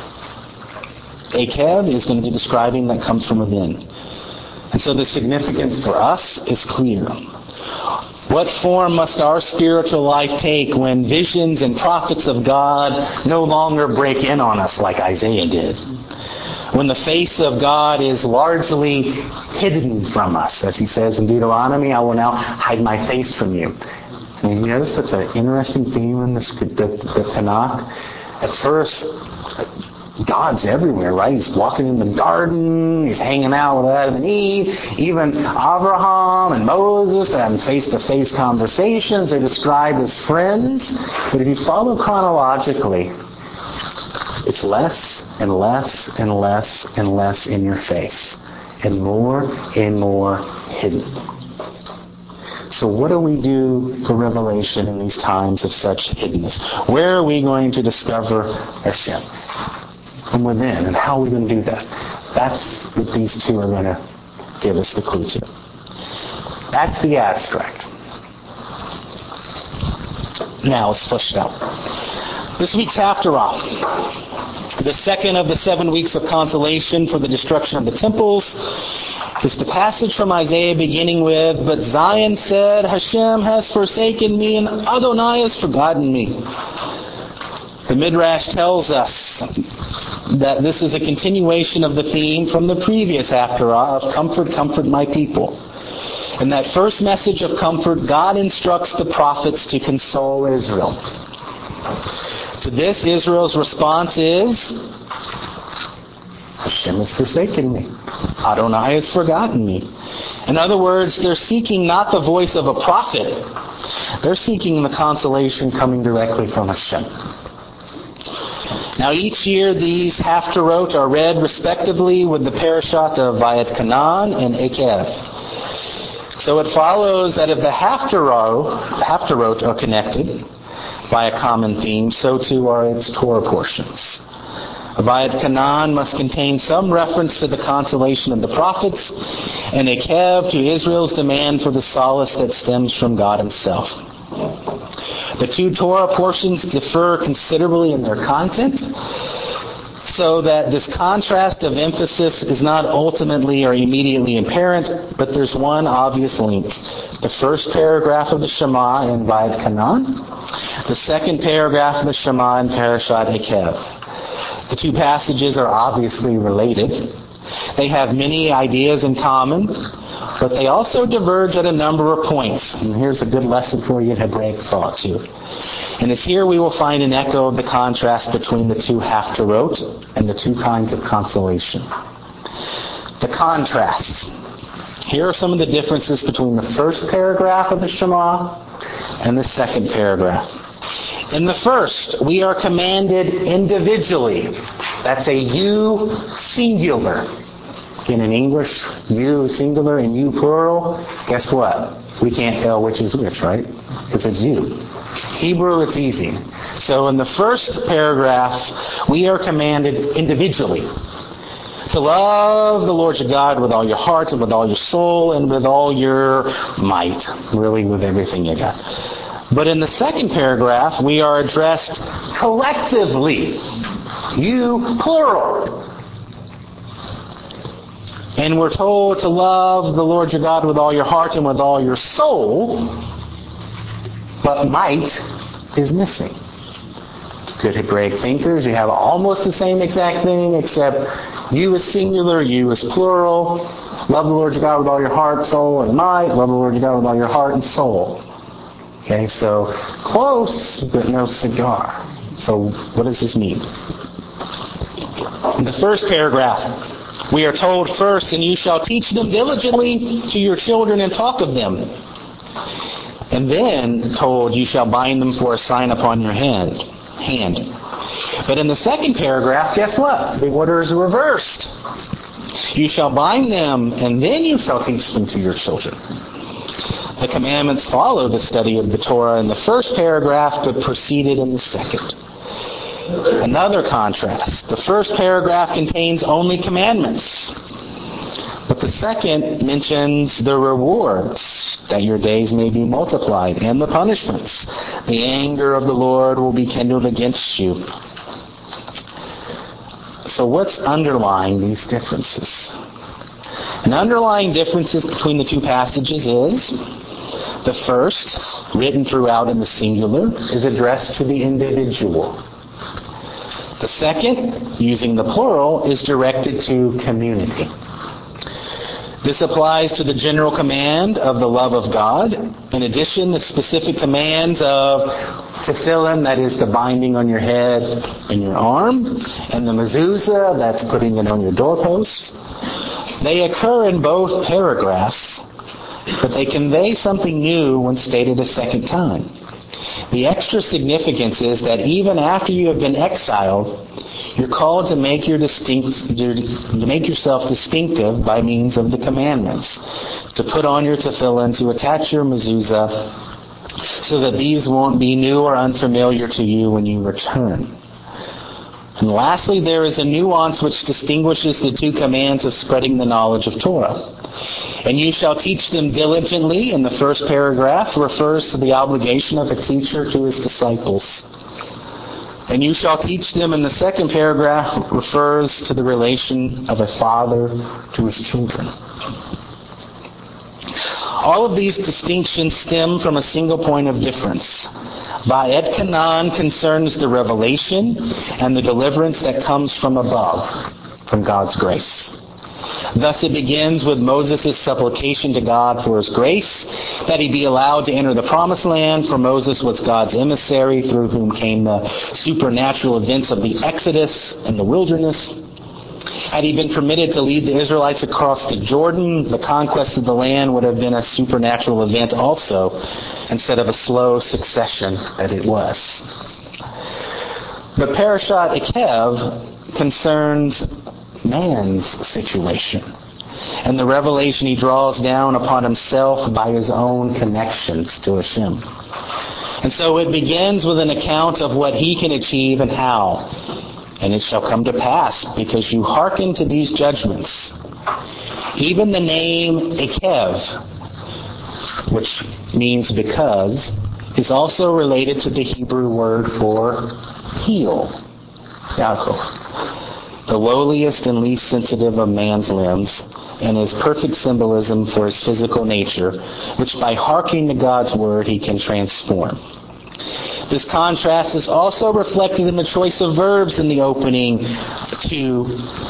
Akev is going to be describing that comes from within. And so the significance for us is clear. What form must our spiritual life take when visions and prophets of God no longer break in on us like Isaiah did? When the face of God is largely hidden from us. As he says in Deuteronomy, I will now hide my face from you. And you notice such an interesting theme in the Tanakh. At first, God's everywhere, right? He's walking in the garden. He's hanging out with Adam and Eve. Even Abraham and Moses are having face-to-face conversations. They're described as friends. But if you follow chronologically, it's less and less and less and less in your face. And more hidden. So what do we do for revelation in these times of such hiddenness? Where are we going to discover Hashem? From within. And how are we going to do that? That's what these two are going to give us the clue to. That's the abstract. Now it's fleshed out. This week's Haftarah, the second of the 7 weeks of consolation for the destruction of the temples, is the passage from Isaiah beginning with, "But Zion said, Hashem has forsaken me and Adonai has forgotten me." The Midrash tells us that this is a continuation of the theme from the previous Haftarah of comfort, comfort my people. In that first message of comfort, God instructs the prophets to console Israel. To this, Israel's response is, Hashem has forsaken me. Adonai has forgotten me. In other words, they're seeking not the voice of a prophet. They're seeking the consolation coming directly from Hashem. Now each year these Haftarot are read respectively with the parashat of Va'et Kanan and Akev. So it follows that if the Haftarot are connected by a common theme, so too are its Torah portions. Va'et Kanan must contain some reference to the consolation of the prophets, and Akev to Israel's demand for the solace that stems from God Himself. The two Torah portions differ considerably in their content. So that this contrast of emphasis is not ultimately or immediately apparent, but there's one obvious link. The first paragraph of the Shema in Vayet Kanan, the second paragraph of the Shema in Parashat Ekev. The two passages are obviously related. They have many ideas in common, but they also diverge at a number of points. And here's a good lesson for you in Hebraic thought, too. And it's here we will find an echo of the contrast between the two haftarot and the two kinds of consolation. The contrasts. Here are some of the differences between the first paragraph of the Shema and the second paragraph. In the first, we are commanded individually. That's a you singular. Again, in English, you singular and you plural. Guess what? We can't tell which is which, right? Because it's you. Hebrew, it's easy. So in the first paragraph, we are commanded individually to love the Lord your God with all your heart and with all your soul and with all your might. Really, with everything you got. But in the second paragraph, we are addressed collectively. You, plural. And we're told to love the Lord your God with all your heart and with all your soul. But might is missing. Good Hebraic thinkers, you have almost the same exact thing, except you is singular, you is plural. Love the Lord your God with all your heart, soul, and might. Love the Lord your God with all your heart and soul. Okay, so close, but no cigar. So what does this mean? In the first paragraph, we are told first, and you shall teach them diligently to your children and talk of them. And then told, you shall bind them for a sign upon your hand. But in the second paragraph, guess what? The order is reversed. You shall bind them, and then you shall teach them to your children. The commandments follow the study of the Torah in the first paragraph, but proceeded in the second. Another contrast. The first paragraph contains only commandments. But the second mentions the rewards, that your days may be multiplied, and the punishments. The anger of the Lord will be kindled against you. So what's underlying these differences? An underlying differences between the two passages is the first, written throughout in the singular, is addressed to the individual. The second, using the plural, is directed to community. This applies to the general command of the love of God. In addition, the specific commands of tefillin, that is the binding on your head and your arm, and the mezuzah, that's putting it on your doorposts. They occur in both paragraphs, but they convey something new when stated a second time. The extra significance is that even after you have been exiled, you're called to make yourself distinctive by means of the commandments, to put on your tefillin, to attach your mezuzah, so that these won't be new or unfamiliar to you when you return. And lastly, there is a nuance which distinguishes the two commands of spreading the knowledge of Torah. And you shall teach them diligently, in the first paragraph, refers to the obligation of a teacher to his disciples. And you shall teach them, in the second paragraph, refers to the relation of a father to his children. All of these distinctions stem from a single point of difference. Vayet Kanan concerns the revelation and the deliverance that comes from above, from God's grace. Thus it begins with Moses' supplication to God for his grace, that he be allowed to enter the promised land, for Moses was God's emissary, through whom came the supernatural events of the Exodus and the wilderness. Had he been permitted to lead the Israelites across the Jordan, the conquest of the land would have been a supernatural event also, instead of a slow succession that it was. But Parashat Ekev concerns man's situation and the revelation he draws down upon himself by his own connections to Hashem. And so it begins with an account of what he can achieve and how. And it shall come to pass, because you hearken to these judgments. Even the name Ekev, which means because, is also related to the Hebrew word for heel. Yaakov. the lowliest and least sensitive of man's limbs, and is perfect symbolism for his physical nature, which by hearkening to God's word he can transform. This contrast is also reflected in the choice of verbs in the opening two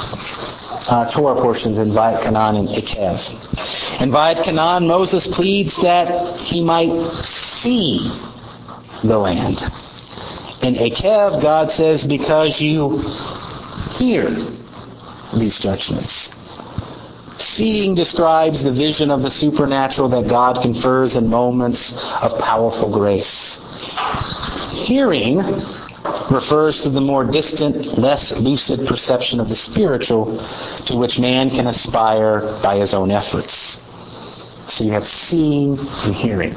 Torah portions in Vayet Canaan and Akev. In Vayet Canaan, Moses pleads that he might see the land. In Akev, God says, because you hear these judgments. Seeing describes the vision of the supernatural that God confers in moments of powerful grace. Hearing refers to the more distant, less lucid perception of the spiritual to which man can aspire by his own efforts. So you have seeing and hearing.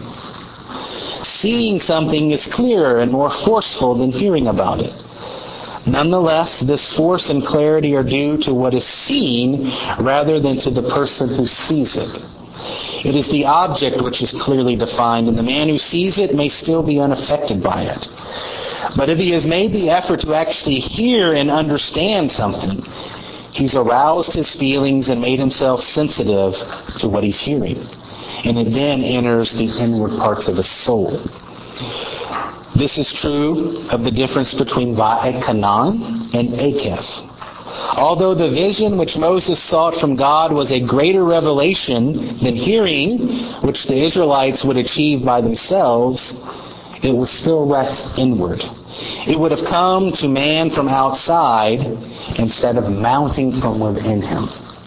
Seeing something is clearer and more forceful than hearing about it. Nonetheless, this force and clarity are due to what is seen rather than to the person who sees it. It is the object which is clearly defined, and the man who sees it may still be unaffected by it. But if he has made the effort to actually hear and understand something, he's aroused his feelings and made himself sensitive to what he's hearing. And it then enters the inward parts of his soul. This is true of the difference between Vayet Canaan and Akev. Although the vision which Moses sought from God was a greater revelation than hearing, which the Israelites would achieve by themselves, it was still less inward. It would have come to man from outside instead of mounting from within him.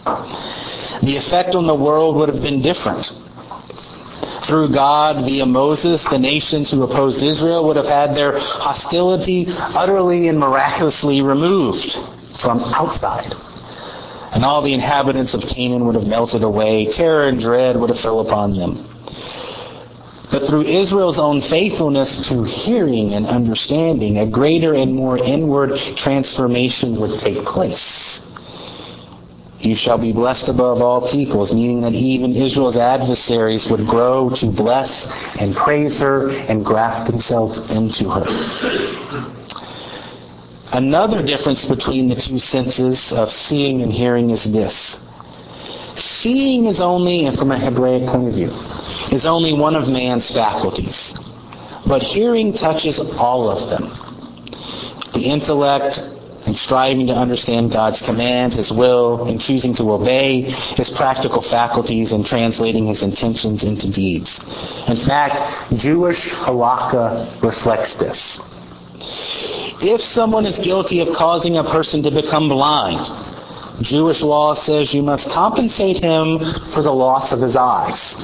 The effect on the world would have been different. Through God, via Moses, the nations who opposed Israel would have had their hostility utterly and miraculously removed from outside. And all the inhabitants of Canaan would have melted away. Terror and dread would have fell upon them. But through Israel's own faithfulness to hearing and understanding, a greater and more inward transformation would take place. You shall be blessed above all peoples, meaning that even Israel's adversaries would grow to bless and praise her and graft themselves into her. Another difference between the two senses of seeing and hearing is this. Seeing is only, and from a Hebraic point of view, is only one of man's faculties. But hearing touches all of them. The intellect, and striving to understand God's commands, His will, and choosing to obey His practical faculties and translating His intentions into deeds. In fact, Jewish halakha reflects this. If someone is guilty of causing a person to become blind, Jewish law says you must compensate him for the loss of his eyes.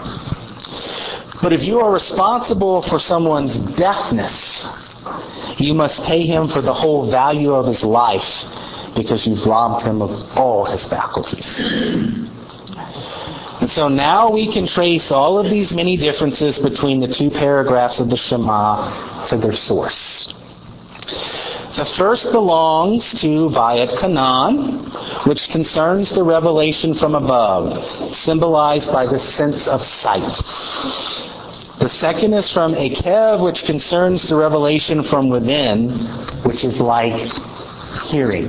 But if you are responsible for someone's deafness, you must pay him for the whole value of his life because you've robbed him of all his faculties. And so now we can trace all of these many differences between the two paragraphs of the Shema to their source. The first belongs to Vayet Canaan, which concerns the revelation from above, symbolized by the sense of sight. The second is from Akev, which concerns the revelation from within, which is like hearing.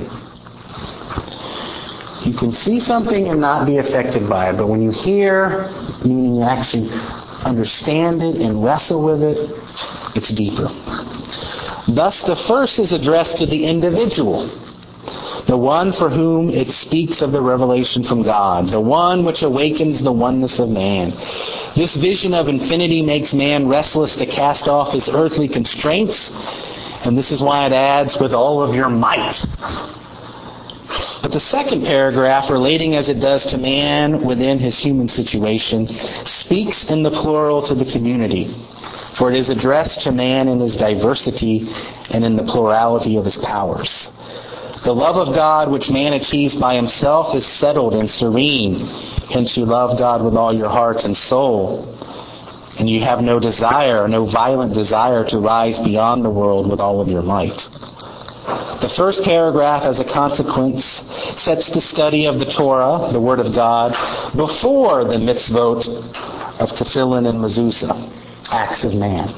You can see something and not be affected by it, but when you hear, meaning you actually understand it and wrestle with it, it's deeper. Thus, the first is addressed to the individual, the one for whom it speaks of the revelation from God, the one which awakens the oneness of man. This vision of infinity makes man restless to cast off his earthly constraints, and this is why it adds, with all of your might. But the second paragraph, relating as it does to man within his human situation, speaks in the plural to the community. For it is addressed to man in his diversity and in the plurality of his powers. The love of God which man achieves by himself is settled and serene. Hence you love God with all your heart and soul. And you have no desire, no violent desire to rise beyond the world with all of your might. The first paragraph, as a consequence, sets the study of the Torah, the Word of God, before the mitzvot of tefillin and mezuzah, acts of man.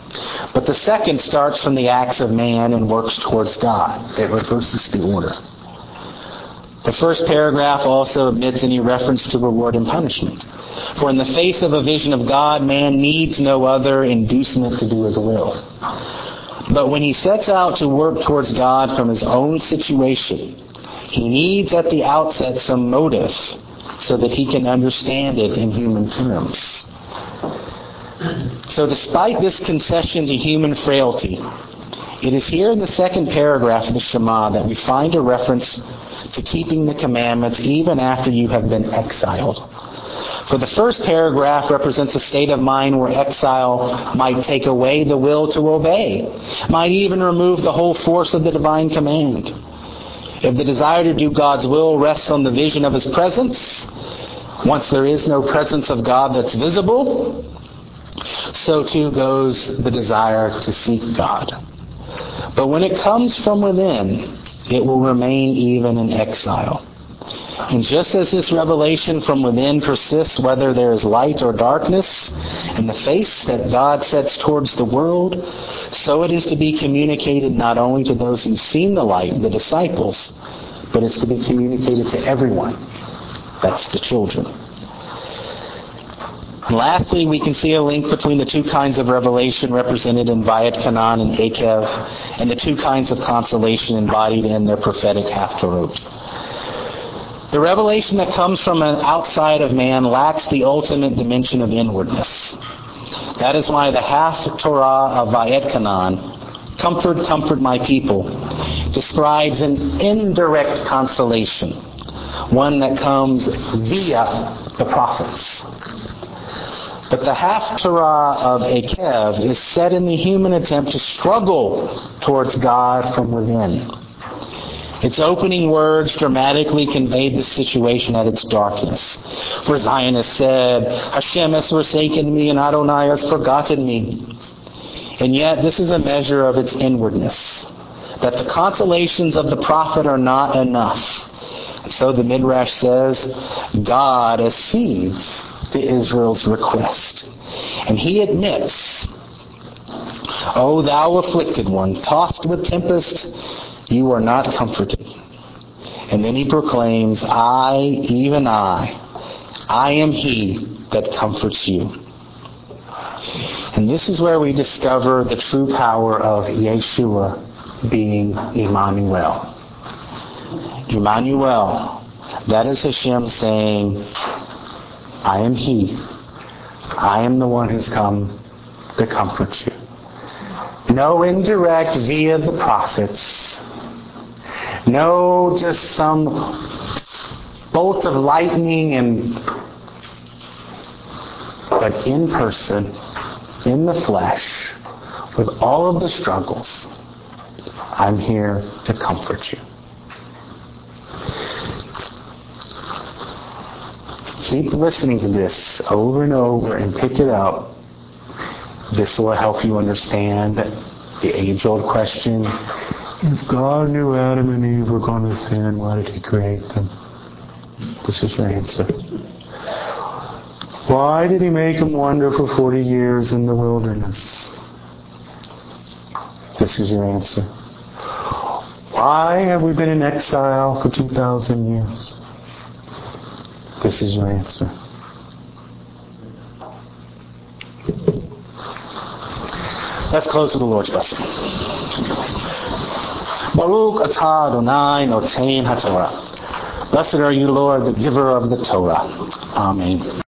But the second starts from the acts of man and works towards God. It reverses the order. The first paragraph also omits any reference to reward and punishment. For in the face of a vision of God, man needs no other inducement to do his will. But when he sets out to work towards God from his own situation, he needs at the outset some motive so that he can understand it in human terms. So despite this concession to human frailty, it is here in the second paragraph of the Shema that we find a reference to keeping the commandments even after you have been exiled. For the first paragraph represents a state of mind where exile might take away the will to obey, might even remove the whole force of the divine command. If the desire to do God's will rests on the vision of his presence, once there is no presence of God that's visible, so too goes the desire to seek God. But when it comes from within, it will remain even in exile. And just as this revelation from within persists whether there is light or darkness in the face that God sets towards the world, so it is to be communicated not only to those who've seen the light, the disciples, but it's to be communicated to everyone. That's the children. And lastly, we can see a link between the two kinds of revelation represented in Vayet Kanan and Akev and the two kinds of consolation embodied in their prophetic Haftarot. The revelation that comes from an outside of man lacks the ultimate dimension of inwardness. That is why the Haftorah of Vayet Kanan, comfort, comfort my people, describes an indirect consolation, one that comes via the prophets. But the Haftarah of Akev is set in the human attempt to struggle towards God from within. Its opening words dramatically conveyed the situation at its darkness. For Zion has said, Hashem has forsaken me and Adonai has forgotten me. And yet this is a measure of its inwardness, that the consolations of the prophet are not enough. So the Midrash says, God accedes to Israel's request. And he admits, O thou afflicted one, tossed with tempest, you are not comforted. And then he proclaims, I, even I am he that comforts you. And this is where we discover the true power of Yeshua being Emmanuel. Emmanuel, that is Hashem saying, I am he. I am the one who's come to comfort you. No indirect via the prophets. No just some bolt of lightning but in person, in the flesh, with all of the struggles, I'm here to comfort you. Keep listening to this over and over and pick it up. This will help you understand the age-old question, if God knew Adam and Eve were going to sin, why did he create them? This is your answer. Why did he make them wander for 40 years in the wilderness? This is your answer. Why have we been in exile for 2,000 years? This is your answer. Let's close with the Lord's blessing. Baruch atah Adonai notein haTorah. Blessed are you, Lord, the giver of the Torah. Amen.